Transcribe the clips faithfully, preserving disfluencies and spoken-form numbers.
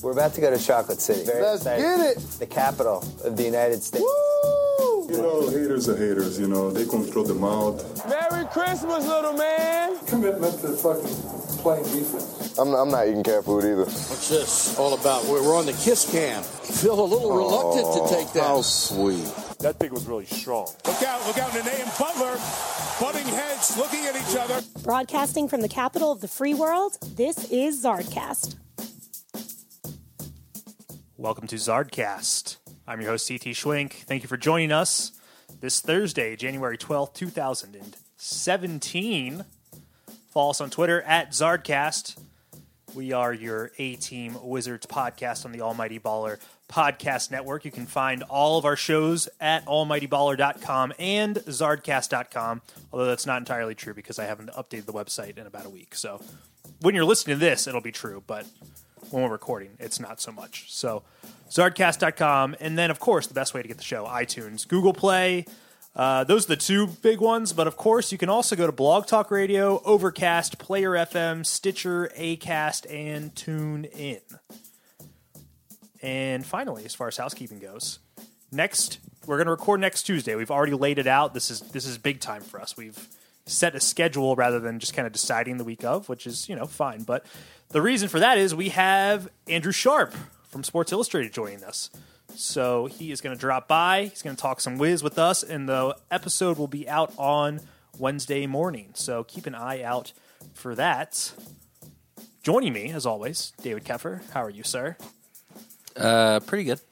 We're about to go to Chocolate City. Very Let's excited. get it. The capital of the United States. Woo! You know, haters are haters, you know. They control the mouth. Merry Christmas, little man. Commitment to fucking playing defense. I'm, I'm not eating cat food either. What's this all about? We're on the kiss cam. Feel a little reluctant Oh, to take that. How sweet. That thing was really strong. Look out, look out, Nene and Butler butting heads, looking at each other. Broadcasting from the capital of the free world, this is Zardcast. Welcome to Zardcast. I'm your host, C T Schwink. Thank you for joining us this Thursday, January twelfth, two thousand seventeen. Follow us on Twitter at Zardcast. We are your A-Team Wizards podcast on the Almighty Baller Podcast Network. You can find all of our shows at almighty baller dot com and zardcast dot com, although that's not entirely true because I haven't updated the website in about a week. So when you're listening to this, it'll be true, but when we're recording, it's not so much. So zardcast dot com, and then, of course, the best way to get the show, iTunes, Google Play. Uh, those are the two big ones, but of course, you can also go to Blog Talk Radio, Overcast, Player F M, Stitcher, Acast, and TuneIn. And finally, as far as housekeeping goes, next we're going to record next Tuesday. We've already laid it out. This is this is big time for us. We've set a schedule rather than just kind of deciding the week of, which is, you know, fine. But the reason for that is we have Andrew Sharp from Sports Illustrated joining us. So he is going to drop by. He's going to talk some whiz with us, and the episode will be out on Wednesday morning. So keep an eye out for that. Joining me, as always, David Keffer. How are you, sir? Uh, pretty good.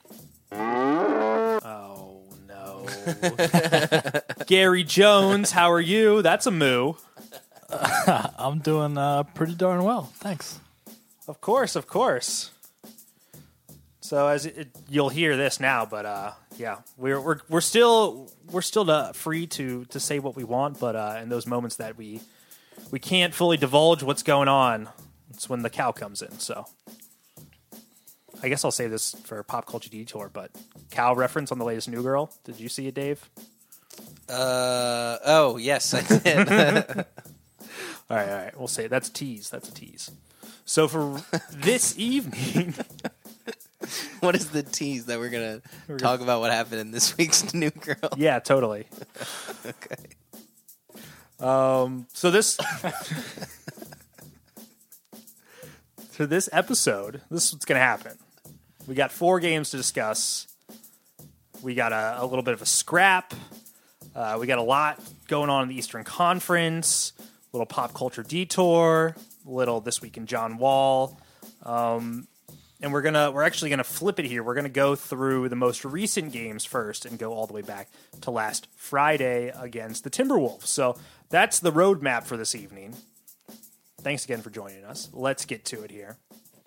Oh, no. Gary Jones, how are you? That's a moo. Uh, I'm doing uh, pretty darn well. Thanks. Of course, of course. So as it, it, you'll hear this now, but uh, yeah, we're we're we're still we're still to, free to to say what we want, but uh, in those moments that we we can't fully divulge what's going on, it's when the cow comes in. So I guess I'll say this for a Pop Culture Detour, but cow reference on the latest New Girl. Did you see it, Dave? Uh oh, yes, I did. all right, all right. We'll say that's a tease. That's a tease. So for this evening. What is the tease that we're going to talk about what happened in this week's New Girl? Yeah, totally. Okay. Um, so this so this episode, this is what's going to happen. We got four games to discuss. We got a, a little bit of a scrap. Uh, we got a lot going on in the Eastern Conference. A little pop culture detour. A little This Week in John Wall. Um... And we're gonna we're actually gonna flip it here. We're gonna go through the most recent games first and go all the way back to last Friday against the Timberwolves. So that's the roadmap for this evening. Thanks again for joining us. Let's get to it here.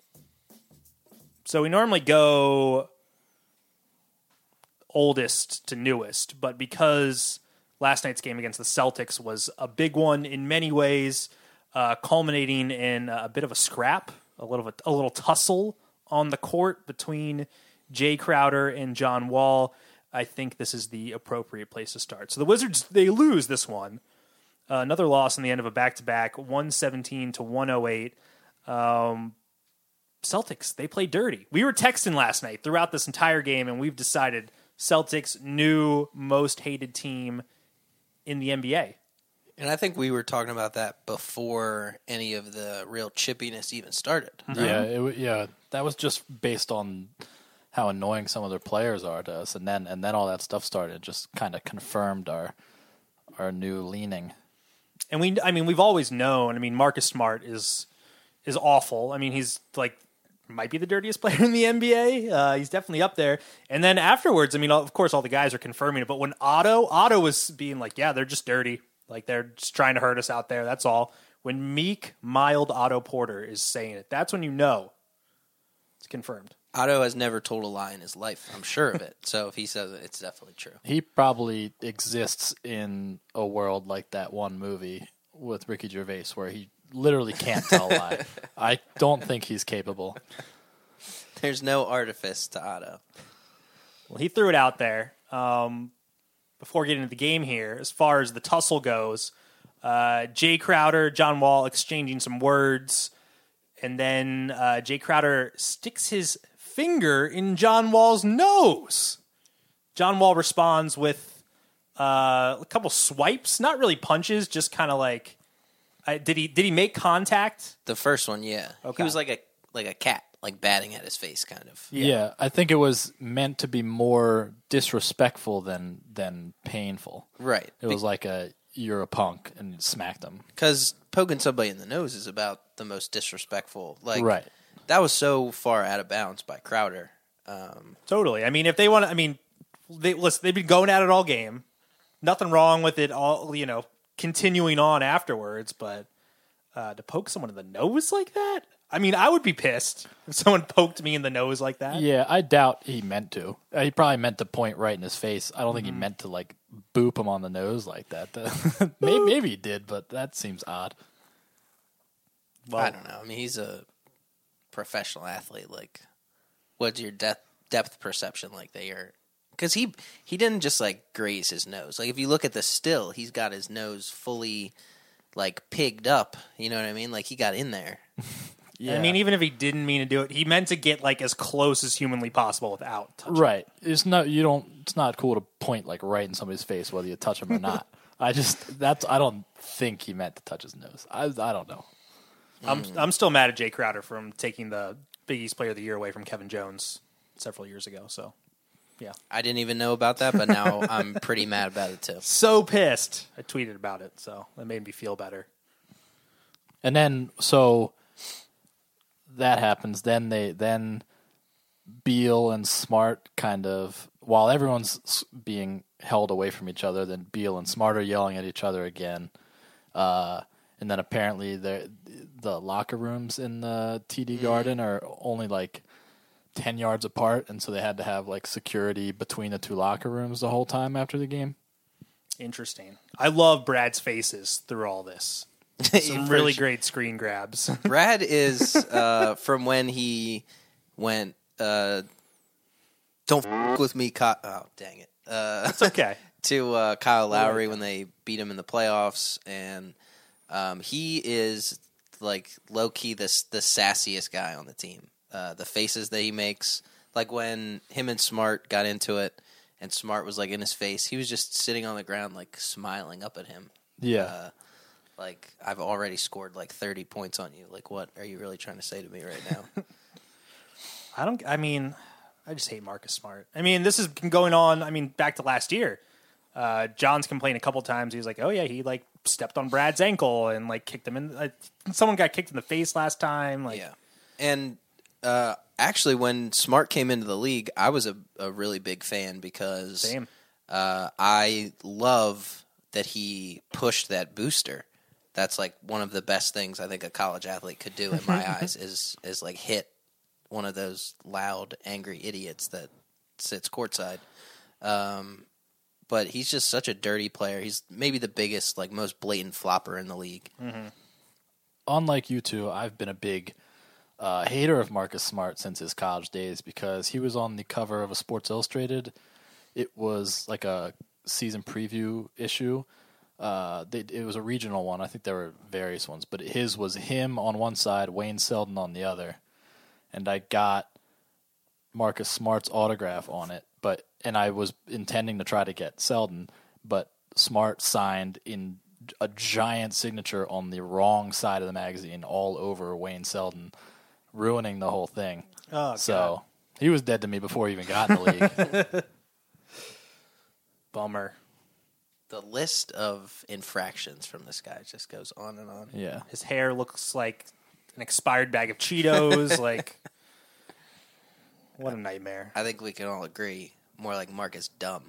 So we normally go oldest to newest, but because last night's game against the Celtics was a big one in many ways, uh, culminating in a bit of a scrap, a little a little tussle on the court between Jay Crowder and John Wall, I think this is the appropriate place to start. So the Wizards, they lose this one. Uh, another loss in the end of a back-to-back, one seventeen to one oh eight. Um, Celtics, they play dirty. We were texting last night throughout this entire game, and we've decided Celtics' new most hated team in the N B A. And I think we were talking about that before any of the real chippiness even started. Yeah, it, yeah, that was just based on how annoying some of their players are to us, and then and then all that stuff started. Just kind of confirmed our our new leaning. And we, I mean, we've always known. I mean, Marcus Smart is is awful. I mean, he's like might be the dirtiest player in the N B A. Uh, he's definitely up there. And then afterwards, I mean, of course, all the guys are confirming it. But when Otto, Otto was being like, "Yeah, they're just dirty." Like, they're just trying to hurt us out there. That's all. When meek, mild Otto Porter is saying it, that's when you know it's confirmed. Otto has never told a lie in his life. I'm sure of it. So if he says it, it's definitely true. He probably exists in a world like that one movie with Ricky Gervais where he literally can't tell a lie. I don't think he's capable. There's no artifice to Otto. Well, he threw it out there. Um... Before getting into the game here, as far as the tussle goes, uh, Jay Crowder, John Wall exchanging some words. And then uh, Jay Crowder sticks his finger in John Wall's nose. John Wall responds with uh, a couple swipes, not really punches, just kind of like. Uh, did he did he make contact? The first one, yeah. Okay. He was like a like a cat, like batting at his face, kind of. Yeah. yeah, I think it was meant to be more disrespectful than than painful. Right. It was like a you're a punk and smacked him. Because poking somebody in the nose is about the most disrespectful. Like, right. That was so far out of bounds by Crowder. Um, totally. I mean, if they want to, I mean, they listen. They've been going at it all game. Nothing wrong with it. All you know. Continuing on afterwards, but uh, to poke someone in the nose like that? I mean, I would be pissed if someone poked me in the nose like that. Yeah, I doubt he meant to. Uh, he probably meant to point right in his face. I don't think mm-hmm. he meant to, like, boop him on the nose like that. maybe, maybe he did, but that seems odd. Well, I don't know. I mean, he's a professional athlete. Like, what's your depth, depth perception like they are? Because he he didn't just, like, graze his nose. Like, if you look at the still, he's got his nose fully, like, pigged up. You know what I mean? Like, he got in there. Yeah. I mean, even if he didn't mean to do it, he meant to get, like, as close as humanly possible without touching. Right. It's not, you don't, it's not cool to point, like, right in somebody's face, whether you touch him or not. I just, that's, I don't think he meant to touch his nose. I, I don't know. I'm, mm. I'm still mad at Jay Crowder from taking the Big East Player of the Year away from Kevin Jones several years ago, so. Yeah, I didn't even know about that, but now I'm pretty mad about it too. So pissed. I tweeted about it, so that made me feel better. And then, so that happens. Then they, then Beal and Smart kind of, while everyone's being held away from each other, then Beal and Smart are yelling at each other again. Uh, and then apparently the the locker rooms in the T D Garden are only like ten yards apart, and so they had to have like security between the two locker rooms the whole time after the game. Interesting. I love Brad's faces through all this. Some really great screen grabs. Brad is uh, from when he went, uh, don't f*** with me, Kyle. Oh, dang it. Uh, it's okay. to uh, Kyle Lowry when they beat him in the playoffs, and um, he is like low-key the, the sassiest guy on the team. Uh, the faces that he makes, like when him and Smart got into it, and Smart was like in his face, he was just sitting on the ground, like smiling up at him. Yeah, uh, like I've already scored like thirty points on you. Like, what are you really trying to say to me right now? I don't. I mean, I just hate Marcus Smart. I mean, this has been going on. I mean, back to last year. Uh, John's complained a couple times. He was like, "Oh yeah, he like stepped on Brad's ankle and like kicked him in. Uh, someone got kicked in the face last time." Like, yeah, and. Uh, actually, when Smart came into the league, I was a, a really big fan because Same. Uh, I love that he pushed that booster. That's like one of the best things I think a college athlete could do in my eyes is is like hit one of those loud, angry idiots that sits courtside. Um, but he's just such a dirty player. He's maybe the biggest, like most blatant flopper in the league. Mm-hmm. Unlike you two, I've been a big Uh, hater of Marcus Smart since his college days because he was on the cover of a Sports Illustrated. It was like a season preview issue. Uh, they, it was a regional one. I think there were various ones, but his was him on one side, Wayne Selden on the other. And I got Marcus Smart's autograph on it, but and I was intending to try to get Selden, but Smart signed in a giant signature on the wrong side of the magazine all over Wayne Selden, ruining the whole thing. Oh, so God. He was dead to me before he even got in the league. Bummer. The list of infractions from this guy just goes on and on. Yeah. His hair looks like an expired bag of Cheetos. Like, what a nightmare. I think we can all agree. More like Marcus Dumb.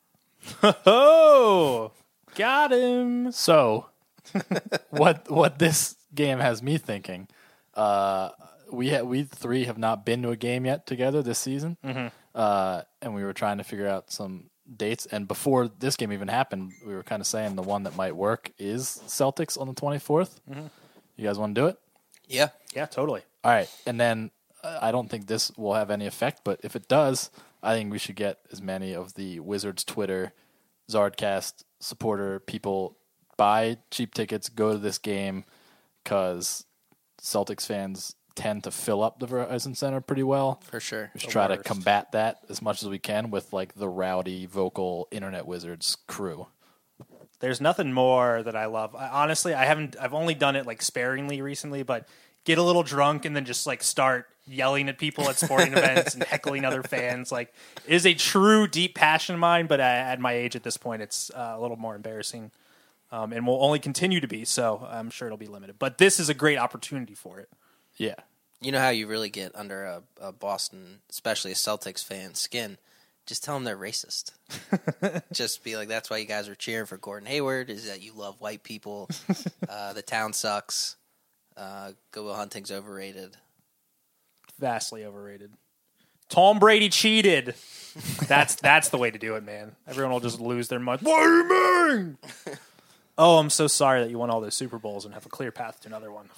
Oh, got him. So, what what this game has me thinking, uh, we ha- we three have not been to a game yet together this season, mm-hmm. uh, and we were trying to figure out some dates. And before this game even happened, we were kind of saying the one that might work is Celtics on the twenty-fourth. Mm-hmm. You guys want to do it? Yeah. Yeah, totally. All right. And then uh, I don't think this will have any effect, but if it does, I think we should get as many of the Wizards Twitter, Zardcast supporter people buy cheap tickets, go to this game, because Celtics fans tend to fill up the Verizon Center pretty well. For sure. We should The try worst. to combat that as much as we can with like the rowdy, vocal Internet Wizards crew. There's nothing more that I love. I, honestly, I haven't. I've only done it like sparingly recently, but get a little drunk and then just like start yelling at people at sporting events and heckling other fans. Like, it is a true deep passion of mine, but at my age at this point, it's uh, a little more embarrassing, um, and will only continue to be. So I'm sure it'll be limited. But this is a great opportunity for it. Yeah. You know how you really get under a, a Boston, especially a Celtics fan, skin? Just tell them they're racist. Just be like, that's why you guys are cheering for Gordon Hayward, is that you love white people. Uh, the town sucks. Uh, Go Will Hunting's overrated. Vastly overrated. Tom Brady cheated. That's that's the way to do it, man. Everyone will just lose their mind. What do you mean? Oh, I'm so sorry that you won all those Super Bowls and have a clear path to another one.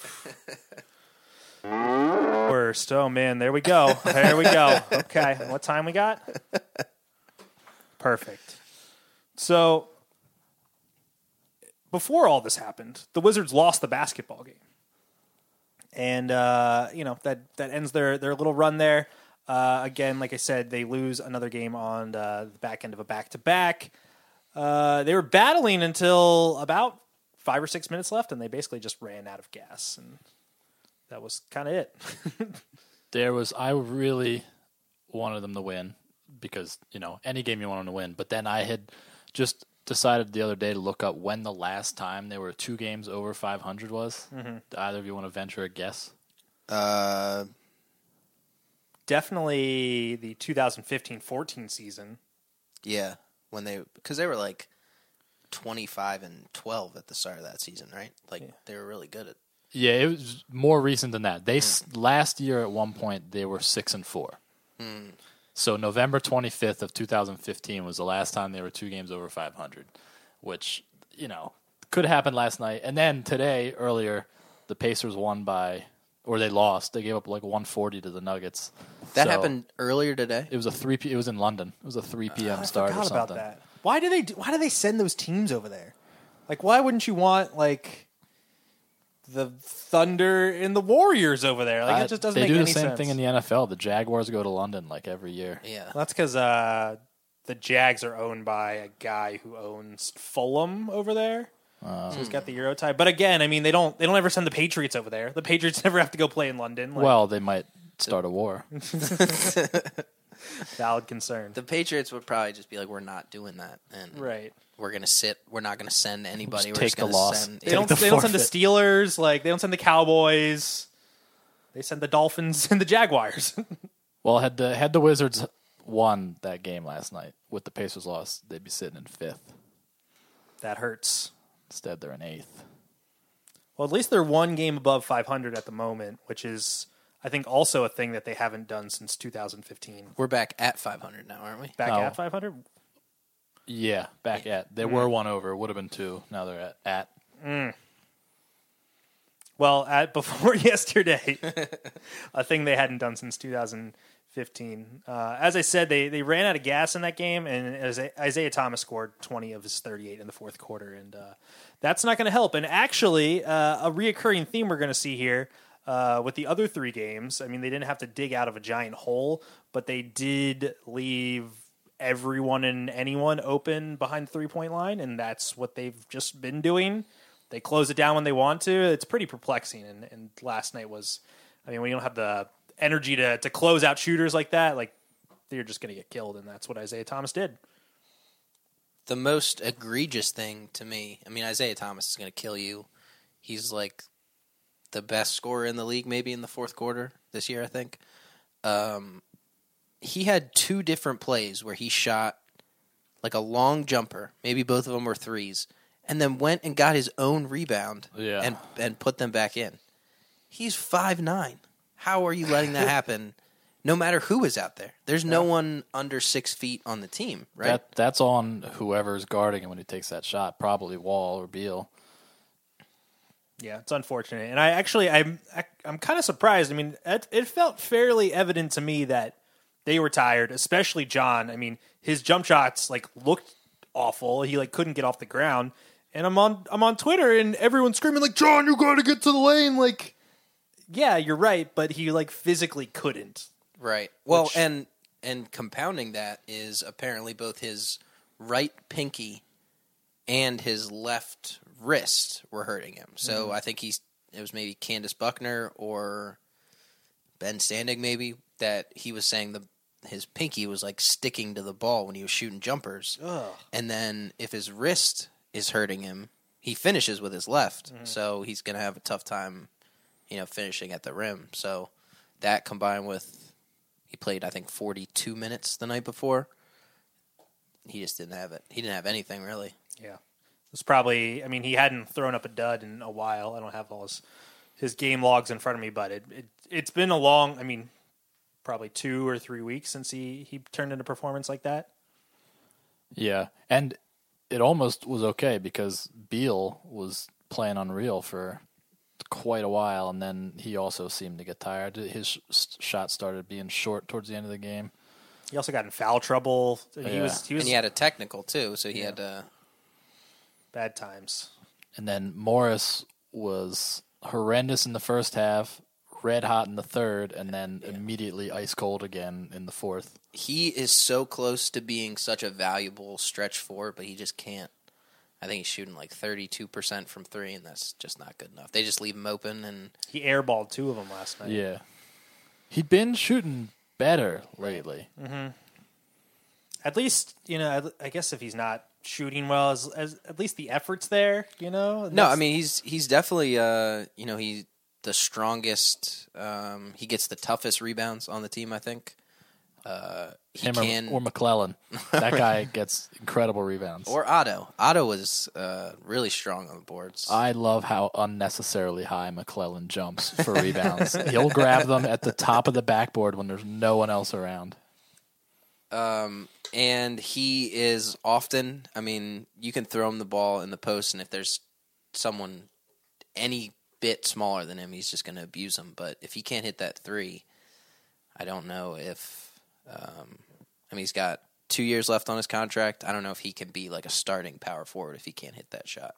Worst. Oh, man. There we go. There we go. Okay. What time we got? Perfect. So, before all this happened, the Wizards lost the basketball game. And, uh, you know, that, that ends their, their little run there. Uh, again, like I said, they lose another game on uh, the back end of a back-to-back. Uh, they were battling until about five or six minutes left, and they basically just ran out of gas. And that was kind of it. There was, I really wanted them to win because, you know, any game you want them to win. But then I had just decided the other day to look up when the last time there were two games over five hundred was. Mm-hmm. Do either of you want to venture a guess? Uh, Definitely the twenty fifteen fourteen season. yeah, when they because they were like twenty-five and twelve at the start of that season, right? Like Yeah. they were really good at. Yeah, it was more recent than that. They mm. last year at one point they were six and four. Mm. So November twenty-fifth of two thousand fifteen was the last time they were two games over five hundred, which, you know, could happen last night. And then today, earlier, the Pacers won by, or they lost. They gave up like one forty to the Nuggets. That So happened earlier today. It was a three. P- it was in London. It was a three p.m. I start forgot or something. about that. Why do they do, Why do they send those teams over there? Like, why wouldn't you want like the Thunder and the Warriors over there? Like, I- it just doesn't they make do any the same sense. thing in the N F L. The Jaguars go to London like every year. Yeah, Well, that's because uh, the Jags are owned by a guy who owns Fulham over there. Uh, So he's got the Euro tie. But again, I mean, they don't they don't ever send the Patriots over there. The Patriots never have to go play in London. Like, well, they might start a war. valid concern. the Patriots would probably just be like, "We're not doing that," and Right. we're gonna sit. We're not gonna send anybody. Just we're take just the gonna loss. Send, They don't the they don't send the forfeit. Steelers, like they don't send the Cowboys. They send the Dolphins and the Jaguars. Well, had the had the Wizards won that game last night with the Pacers loss, they'd be sitting in fifth. That hurts. Instead, they're in eighth. Well, at least they're one game above five hundred at the moment, which is, I think, also a thing that they haven't done since two thousand fifteen. We're back at five hundred now, aren't we? Back No. at five hundred? Yeah, back at. There were one over. Would have been two. Now they're at. at. Mm. Well, at before yesterday, a thing they hadn't done since two thousand fifteen. Uh, as I said, they, they ran out of gas in that game, and Isaiah, Isaiah Thomas scored twenty of his thirty-eight in the fourth quarter, and uh, that's not going to help. And actually, uh, a reoccurring theme we're going to see here uh, with the other three games, I mean, they didn't have to dig out of a giant hole, but they did leave everyone and anyone open behind the three-point line, and that's what they've just been doing. They close it down when they want to. It's pretty perplexing, and, and last night was, I mean, when you don't have the energy to, to close out shooters like that, like, they're just going to get killed, and that's what Isaiah Thomas did. The most egregious thing to me, I mean, Isaiah Thomas is going to kill you. He's like the best scorer in the league, maybe in the fourth quarter this year, I think. Um, he had two different plays where he shot like a long jumper, maybe both of them were threes, and then went and got his own rebound Yeah. and and put them back in. He's five nine. How are you letting that happen? No matter who is out there, there's no one under six feet on the team, right? That that's on whoever's guarding him when he takes that shot. Probably Wall or Beal. Yeah, it's unfortunate, and I actually I'm I, I'm kind of surprised. I mean, it, it felt fairly evident to me that they were tired, especially John. I mean, his jump shots like looked awful. He like couldn't get off the ground, and I'm on I'm on Twitter, and everyone's screaming like, "John, you got to get to the lane!" Like, yeah, you're right, but he like physically couldn't. Right. Well, Which- and and compounding that is apparently both his right pinky and his left wrist were hurting him. So Mhm. I think he's it was maybe Candace Buckner or Ben Standing maybe that he was saying the his pinky was like sticking to the ball when he was shooting jumpers. Ugh. And then if his wrist is hurting him, he finishes with his left. Mhm. So he's going to have a tough time, you know, finishing at the rim. So that combined with he played I think forty-two minutes the night before. He just didn't have it. He didn't have anything really. Yeah. It's probably, I mean, he hadn't thrown up a dud in a while. I don't have all his, his game logs in front of me, but it, it, it's been a long, I mean, probably two or three weeks since he, he turned into performance like that. Yeah, and it almost was okay because Beal was playing unreal for quite a while, and then he also seemed to get tired. His sh- shot started being short towards the end of the game. He also got in foul trouble. And He Yeah. was, he was And he had a technical too, so he Yeah. had to bad times. And then Morris was horrendous in the first half, red hot in the third, and then immediately ice cold again in the fourth. he is so close to being such a valuable stretch four, but he just can't. I think he's shooting like thirty-two percent from three, and that's just not good enough. They just leave him open, and He airballed two of them last night. Yeah. He'd been shooting better lately. Mm-hmm. At least, you know, I guess if he's not shooting well, as, as at least the effort's there, you know? no, I mean he's he's definitely uh you know he's the strongest. Um, he gets the toughest rebounds on the team. I think. Uh, he Him can or, or McClellan. That guy gets incredible rebounds. or Otto. Otto was uh, really strong on the boards. I love how unnecessarily high McClellan jumps for rebounds. He'll grab them at the top of the backboard when there's no one else around. Um, and he is often, I mean, you can throw him the ball in the post, and if there's someone any bit smaller than him, he's just going to abuse him. But if he can't hit that three, I don't know if, um, I mean, he's got two years left on his contract. I don't know if he can be like a starting power forward if he can't hit that shot.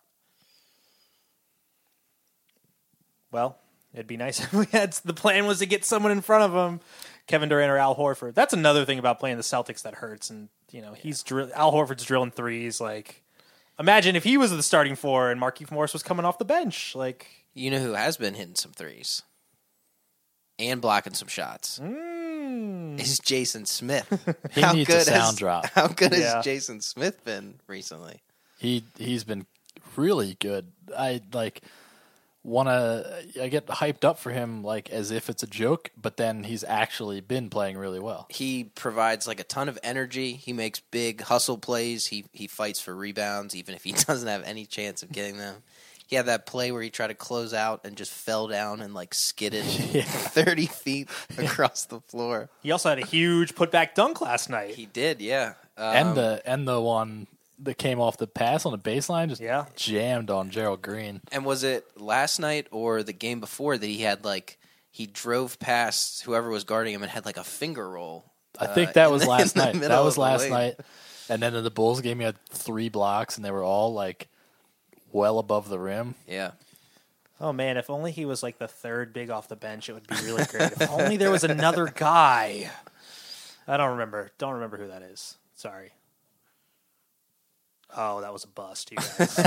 Well, it'd be nice if we had, the plan was to get someone in front of him, Kevin Durant or Al Horford. That's another thing about playing the Celtics that hurts. And, you know, he's drill, Al Horford's drilling threes. Like, imagine if he was the starting four and Markieff Morris was coming off the bench. Like, You know who has been hitting some threes and blocking some shots? Mm. Is Jason Smith. He needs a sound has, drop. How good Yeah. has Jason Smith been recently? He he's been really good. I like want to. I get hyped up for him like as if it's a joke, but then he's actually been playing really well. He provides like a ton of energy. He makes big hustle plays. He he fights for rebounds, even if he doesn't have any chance of getting them. He had that play where he tried to close out and just fell down and like skidded Yeah. thirty feet across the floor. he also had a huge putback dunk last night. He did, yeah. Um, and the and the one that came off the pass on the baseline just Yeah. jammed on Gerald Green. and was it last night or the game before that he had like he drove past whoever was guarding him and had like a finger roll? I think uh, that in was the- last in the night. middle That of was the last lane. night. And then in the Bulls game, he had three blocks, and they were all like well above the rim. Yeah. Oh, man, if only he was like the third big off the bench, it would be really great. If only there was another guy. I don't remember. Don't remember who that is. Sorry. Oh, that was a bust, you guys.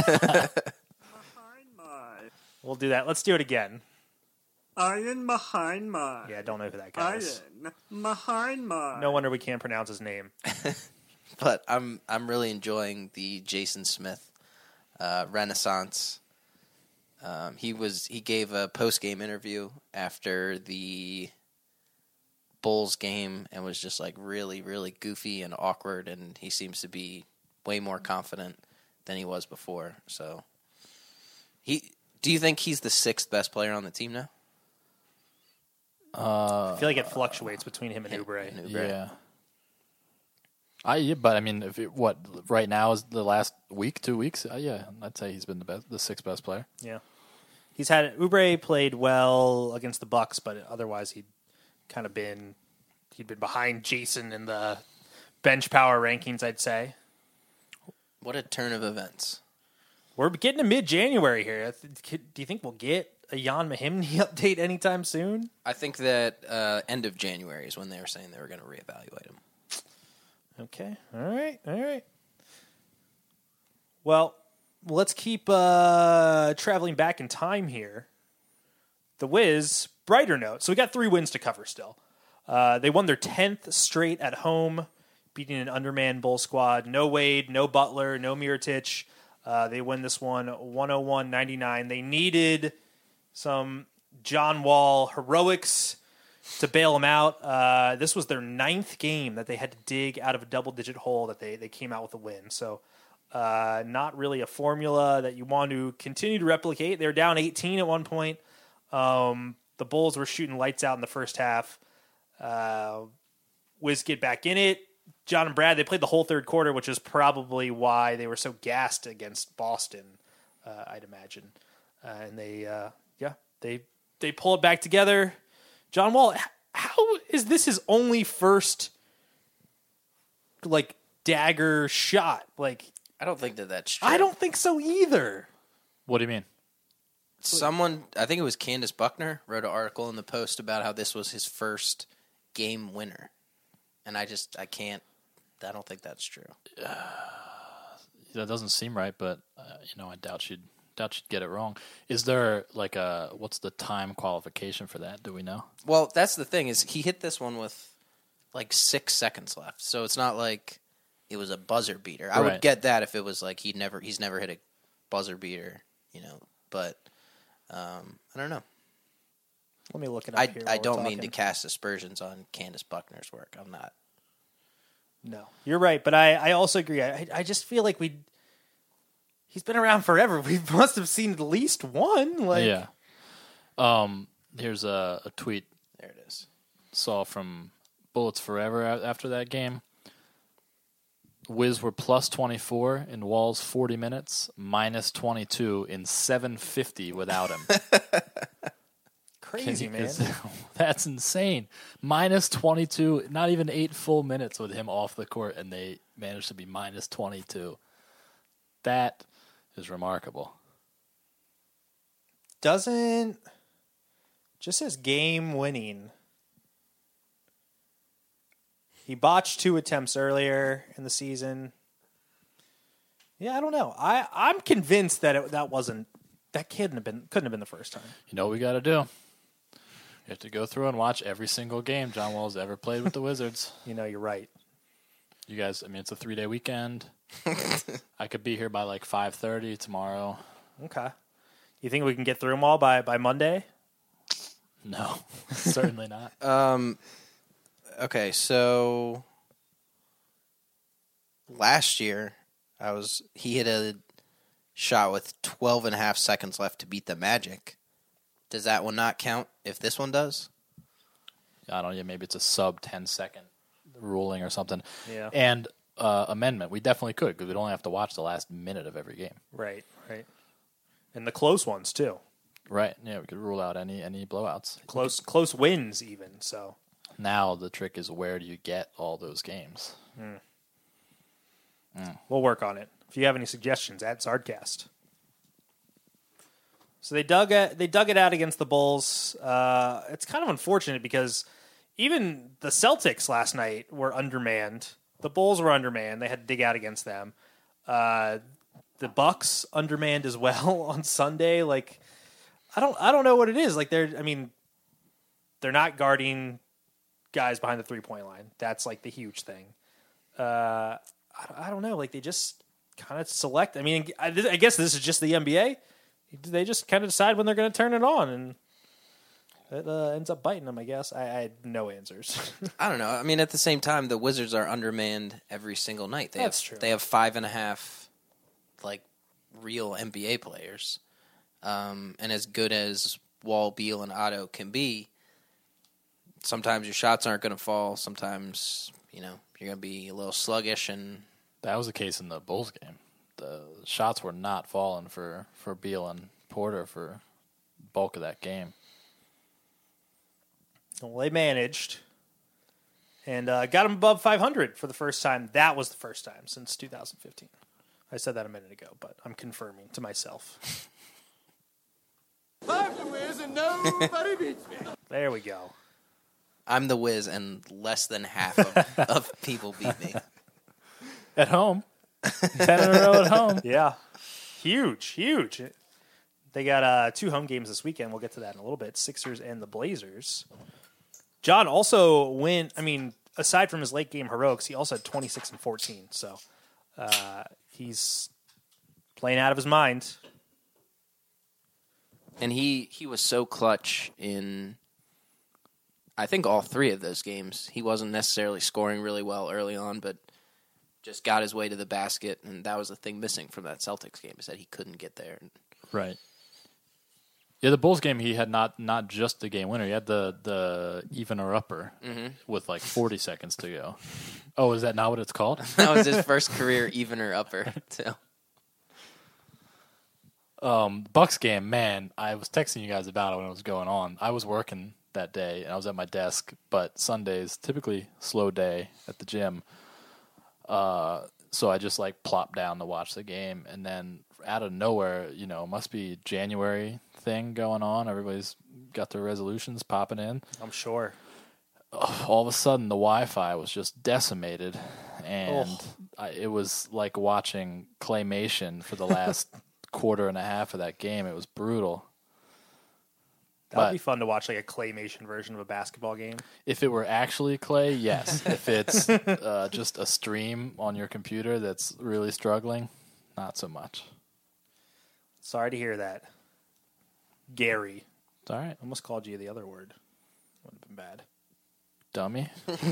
We'll do that. Let's do it again. Iron behind my. Yeah, I don't know who that guy is. Iron behind my. No wonder we can't pronounce his name. But I'm I'm really enjoying the Jason Smith uh, renaissance. Um, he was he gave a post game interview after the Bulls game and was just like really really goofy and awkward, and he seems to be way more confident than he was before. So he do you think he's the sixth best player on the team now? Uh, I feel like it fluctuates between him and Oubre. And Oubre. Yeah. I yeah, but I mean, if it, what right now is the last week, two weeks? Uh, yeah, I'd say he's been the best, the sixth best player. Yeah, he's had Oubre played well against the Bucks, but otherwise he'd kind of been he'd been behind Jason in the bench power rankings. I'd say. What a turn of events. We're getting to mid-January here. Do you think we'll get a Jan Mahimny update anytime soon? I think that uh, end of January is when they were saying they were going to reevaluate him. Okay. All right. All right. Well, let's keep uh, traveling back in time here. The Wiz, brighter note. So we got three wins to cover still. Uh, they won their tenth straight at home, beating an undermanned Bull squad. No Wade, no Butler, no Mirotic. Uh, they win this one one oh one ninety-nine. They needed some John Wall heroics to bail them out. Uh, this was their ninth game that they had to dig out of a double-digit hole that they, they came out with a win. So uh, not really a formula that you want to continue to replicate. They were down eighteen at one point. Um, the Bulls were shooting lights out in the first half. Uh, Wiz get back in it. John and Brad, they played the whole third quarter, which is probably why they were so gassed against Boston, uh, I'd imagine. Uh, and they, uh, yeah, they they pull it back together. John Wall, how is this his only first, like, dagger shot? Like, I don't think that that's true. I don't think so either. What do you mean? Someone, I think it was Candace Buckner, wrote an article in the Post about how this was his first game winner. And I just, I can't, I don't think that's true. Uh, that doesn't seem right, but, uh, you know, I doubt she'd, doubt she'd get it wrong. Is there, like, a, what's the time qualification for that? Do we know? Well, that's the thing, is he hit this one with, like, six seconds left. So it's not like it was a buzzer beater. I Right. would get that if it was like he'd never, he's never hit a buzzer beater, you know, but um, I don't know. Let me look it up I, here. I while don't we're mean to talking. cast aspersions on Candace Buckner's work. I'm not. No, you're right, but I, I also agree. I I just feel like we he's been around forever. We must have seen at least one. Like, yeah. Um. Here's a, a tweet. There it is. Saw from Bullets Forever a- after that game. Wiz were plus twenty-four in Wall's forty minutes, minus twenty-two in seven fifty without him. Crazy, man. Is- That's insane. Minus twenty-two, not even eight full minutes with him off the court, and they managed to be minus twenty-two. That is remarkable. Doesn't just says game winning. He botched two attempts earlier in the season. Yeah, I don't know. I I'm convinced that it, that wasn't that couldn't have been couldn't have been the first time. You know what we got to do? You have to go through and watch every single game John Wall's ever played with the Wizards. You know, you're right. You guys, I mean, it's a three-day weekend. I could be here by like five thirty tomorrow. Okay. You think we can get through them all by, by Monday? No, certainly not. Um. Okay, so last year I was he hit a shot with twelve and a half seconds left to beat the Magic. Does that one not count if this one does? I don't know. Maybe it's a sub ten second ruling or something. Yeah. And uh, amendment, we definitely could because we'd only have to watch the last minute of every game. Right, right. And the close ones too. Right. Yeah, we could rule out any any blowouts. Close close wins even. So now the trick is where do you get all those games? Mm. Mm. We'll work on it. If you have any suggestions, at Zardcast. So they dug it. They dug it out against the Bulls. Uh, it's kind of unfortunate because even the Celtics last night were undermanned. The Bulls were undermanned. They had to dig out against them. Uh, the Bucks undermanned as well on Sunday. Like, I don't, I don't know what it is. Like they're, I mean, they're not guarding guys behind the three point line. That's like the huge thing. Uh, I, I don't know. Like they just kind of select. I mean, I, I guess this is just the N B A. They just kind of decide when they're going to turn it on, and it uh, ends up biting them, I guess. I, I had no answers. I don't know. I mean, at the same time, the Wizards are undermanned every single night. They That's have, true. They have five and a half, like, real N B A players. Um, and as good as Wall, Beal, and Otto can be, sometimes your shots aren't going to fall. Sometimes, you know, you're going to be a little sluggish. And that was the case in the Bulls game. The shots were not falling for, for Beal and Porter for the bulk of that game. Well, they managed and uh, got them above five hundred for the first time. That was the first time since two thousand fifteen. I said that a minute ago, but I'm confirming to myself. Five to win. and nobody beats me. There we go. I'm the Wiz, and less than half of, of people beat me. At home. Ten in a row at home. Yeah. Huge, huge. They got uh, two home games this weekend. We'll get to that in a little bit. Sixers and the Blazers. John also went, I mean, aside from his late game heroics, he also had twenty-six and fourteen. So uh, he's playing out of his mind. And he, he was so clutch in, I think, all three of those games. He wasn't necessarily scoring really well early on, but just got his way to the basket, and that was the thing missing from that Celtics game, is that he couldn't get there. Right. Yeah, the Bulls game, he had not not just the game winner. He had the, the even or upper mm-hmm. with like forty seconds to go. Oh, is that not what it's called? That was his first career even or upper, too. Um, Bucks game, man, I was texting you guys about it when it was going on. I was working that day, and I was at my desk, but Sunday's typically slow day at the gym. Uh, so I just, like, plopped down to watch the game, and then out of nowhere, you know, must be January thing going on. Everybody's got their resolutions popping in. I'm sure. All of a sudden, the Wi-Fi was just decimated, and oh. I, it was like watching claymation for the last quarter and a half of that game. It was brutal. That would be fun to watch, like a claymation version of a basketball game. If it were actually clay, yes. If it's uh, just a stream on your computer that's really struggling, not so much. Sorry to hear that. Gary. It's all right. Almost called you the other word. Wouldn't have been bad. Dummy.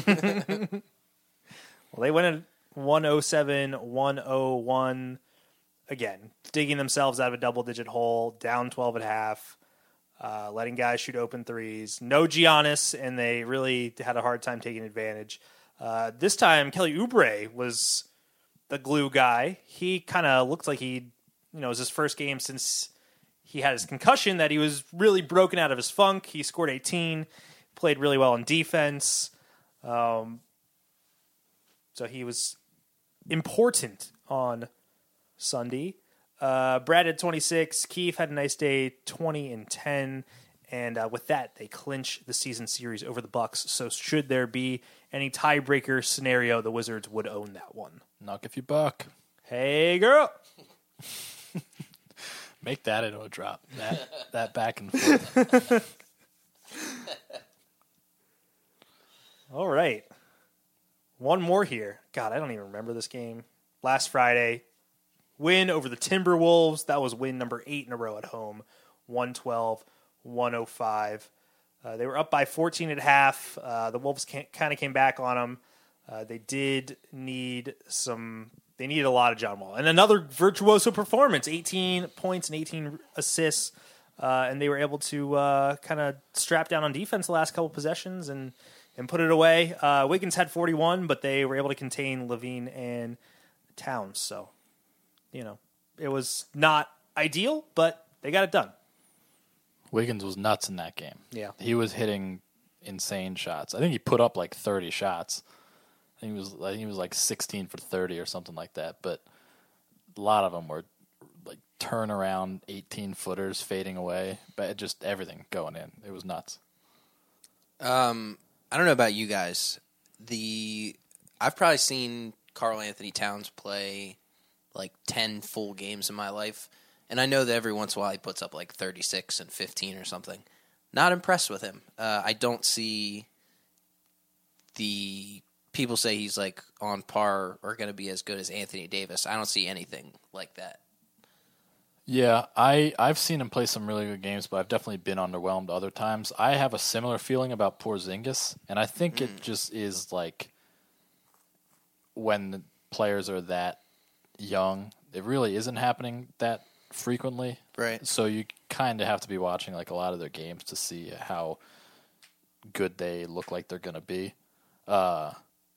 Well, they went at one oh seven one oh one. Again, digging themselves out of a double-digit hole, down twelve at half, uh, letting guys shoot open threes. No Giannis, and they really had a hard time taking advantage. Uh, this time, Kelly Oubre was the glue guy. He kind of looked like he, you know, it was his first game since he had his concussion, that he was really broken out of his funk. He scored eighteen, played really well on defense. Um, so he was important on Sunday. Uh, Brad had twenty-six. Keith had a nice day, twenty and ten. And uh, with that, they clinch the season series over the Bucks. So should there be any tiebreaker scenario, the Wizards would own that one. Knock if you buck. Hey, girl. Make that into a drop. That that back and forth. All right. One more here. God, I don't even remember this game. Last Friday, win over the Timberwolves. That was win number eight in a row at home. one twelve one oh five. Uh, they were up by fourteen at half. Uh, the Wolves kind of came back on them. Uh, they did need some... They needed a lot of John Wall. And another virtuoso performance, eighteen points and eighteen assists. Uh, and they were able to uh, kind of strap down on defense the last couple possessions and, and put it away. Uh, Wiggins had forty-one, but they were able to contain Levine and Towns. So, you know, it was not ideal, but they got it done. Wiggins was nuts in that game. Yeah. He was hitting insane shots. I think he put up like thirty shots. I think he was I think he was like sixteen for thirty or something like that, but a lot of them were like turnaround eighteen footers fading away, but just everything going in. It was nuts. Um, I don't know about you guys. The I've probably seen Karl Anthony Towns play like ten full games in my life, and I know that every once in a while he puts up like thirty-six and fifteen or something. Not impressed with him. Uh, I don't see the people say he's like on par or going to be as good as Anthony Davis. I don't see anything like that. Yeah, I, I've seen him play some really good games, but I've definitely been underwhelmed other times. I have a similar feeling about Porzingis, and I think mm. it just is like when the players are that young, it really isn't happening that frequently. Right. So you kind of have to be watching like a lot of their games to see how good they look like they're going to be. Uh,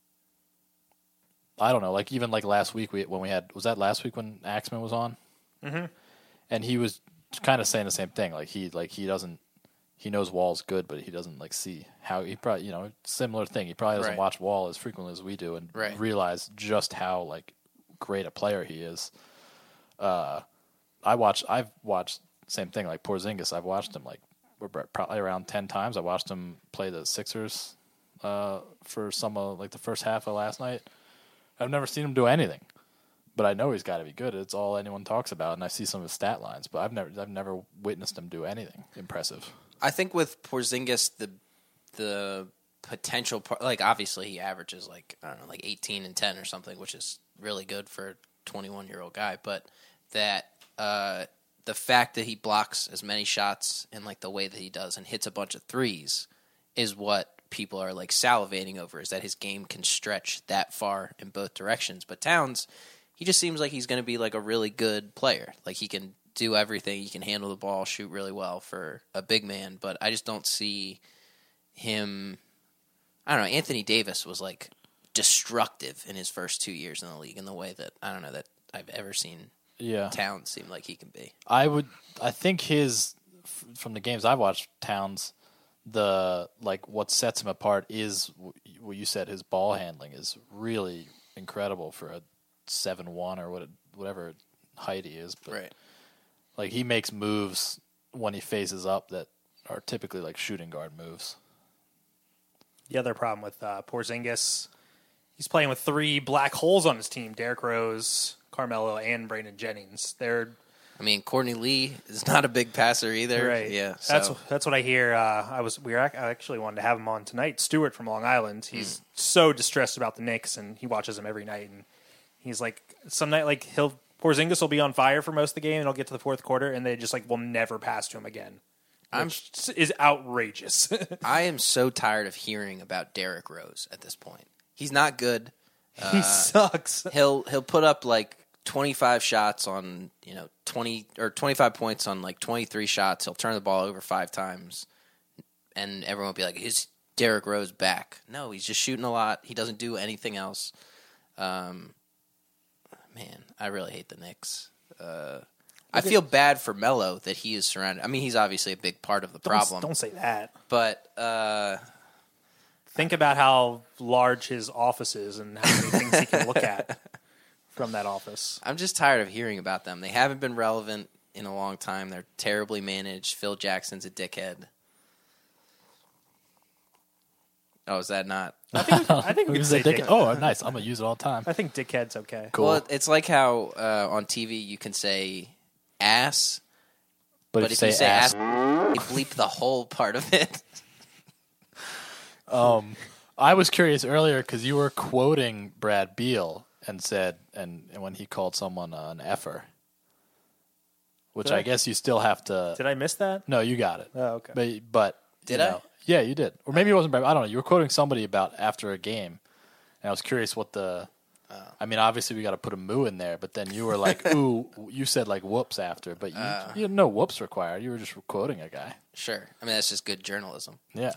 I don't know, like even like last week we when we had was that last week when Axman was on, mm-hmm. and he was kind of saying the same thing. Like he like he doesn't he knows Wall's good, but he doesn't like see how he probably you know similar thing. He probably doesn't right. watch Wall as frequently as we do and right. realize just how like great a player he is. Uh, I watch I've watched same thing like Porzingis. I've watched him like probably around ten times. I watched him play the Sixers uh, for some of like the first half of last night. I've never seen him do anything, but I know he's got to be good. It's all anyone talks about, and I see some of his stat lines, but I've never I've never witnessed him do anything impressive. I think with Porzingis, the the potential part, like obviously he averages like I don't know, like eighteen and ten or something, which is really good for a twenty-one year old guy. But that uh, the fact that he blocks as many shots in like the way that he does and hits a bunch of threes is what people are like salivating over. Is that his game can stretch that far in both directions? But Towns, he just seems like he's going to be like a really good player. Like he can do everything. He can handle the ball, shoot really well for a big man. But I just don't see him. I don't know. Anthony Davis was like destructive in his first two years in the league in the way that I don't know that I've ever seen. Yeah, Towns seem like he can be. I would. I think his from the games I've watched, Towns, the like what sets him apart is what you said. His ball handling is really incredible for a seven one or what whatever height he is. But right. Like he makes moves when he faces up that are typically like shooting guard moves. The other problem with uh, Porzingis, he's playing with three black holes on his team: Derrick Rose, Carmelo, and Brandon Jennings. They're, I mean, Courtney Lee is not a big passer either. right? Yeah, that's so. that's what I hear. Uh, I was we were ac- I actually wanted to have him on tonight. Stewart from Long Island. He's mm. so distressed about the Knicks, and he watches them every night. And he's like, some night like he'll Porzingis will be on fire for most of the game, and he'll get to the fourth quarter, and they just like will never pass to him again. I'm is outrageous. I am so tired of hearing about Derrick Rose at this point. He's not good. He uh, sucks. He'll he'll put up like twenty-five shots on, you know, twenty or twenty-five points on like twenty-three shots. He'll turn the ball over five times, and everyone will be like, "Is Derrick Rose back?" No, he's just shooting a lot. He doesn't do anything else. Um, man, I really hate the Knicks. Uh, I feel bad for Melo that he is surrounded. I mean, he's obviously a big part of the don't, problem. Don't say that. But uh, think about how large his office is and how many things he can look at from that office. I'm just tired of hearing about them. They haven't been relevant in a long time. They're terribly managed. Phil Jackson's a dickhead. Oh, is that not? I think, I think we can say dickhead. Oh, nice. I'm going to use it all the time. I think dickhead's okay. Cool. Well, it's like how uh, on T V you can say ass, but, but if, if you you say ass, ass, you bleep the whole part of it. um, I was curious earlier because you were quoting Brad Beal and said, and, and when he called someone uh, an effer, which Did I, I? guess you still have to. Did I miss that? No, you got it. Oh, okay. But, but did you I? know, yeah, you did. Or maybe it wasn't Brad. I don't know. You were quoting somebody about after a game, and I was curious what the. Uh, I mean, obviously we got to put a moo in there, but then you were like, "Ooh," you said like "whoops" after, but you Uh. you had no whoops required. You were just quoting a guy. Sure. I mean, that's just good journalism. Yeah.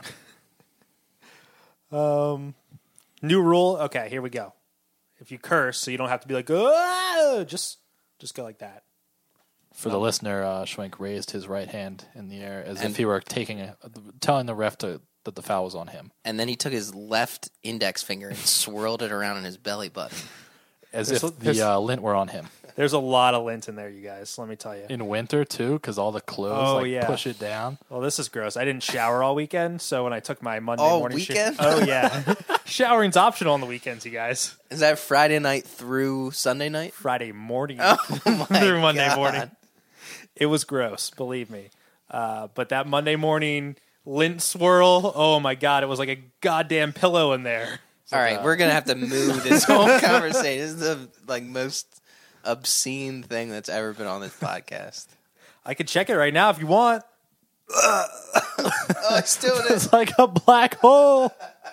Um, new rule. Okay, here we go. If you curse, so you don't have to be like, "Oh," just just go like that. For the listener, uh, Schwenk raised his right hand in the air as And- if he were taking a, telling the ref to, that the foul was on him. And then he took his left index finger and swirled it around in his belly button. As There's if a- there's- the uh, lint were on him. There's a lot of lint in there, you guys. Let me tell you. In winter, too, because all the clothes Oh, like yeah. push it down. Well, this is gross. I didn't shower all weekend, so when I took my Monday All morning sh- weekend? oh yeah, showering's optional on the weekends, you guys. Is that Friday night through Sunday night? Friday morning Oh, my through Monday God. morning. It was gross, believe me. Uh, but that Monday morning lint swirl, oh my God, it was like a goddamn pillow in there. All right, we're gonna have to move this whole conversation. This is the like most obscene thing that's ever been on this podcast. I could check it right now if you want. Oh, I still did. It's like a black hole.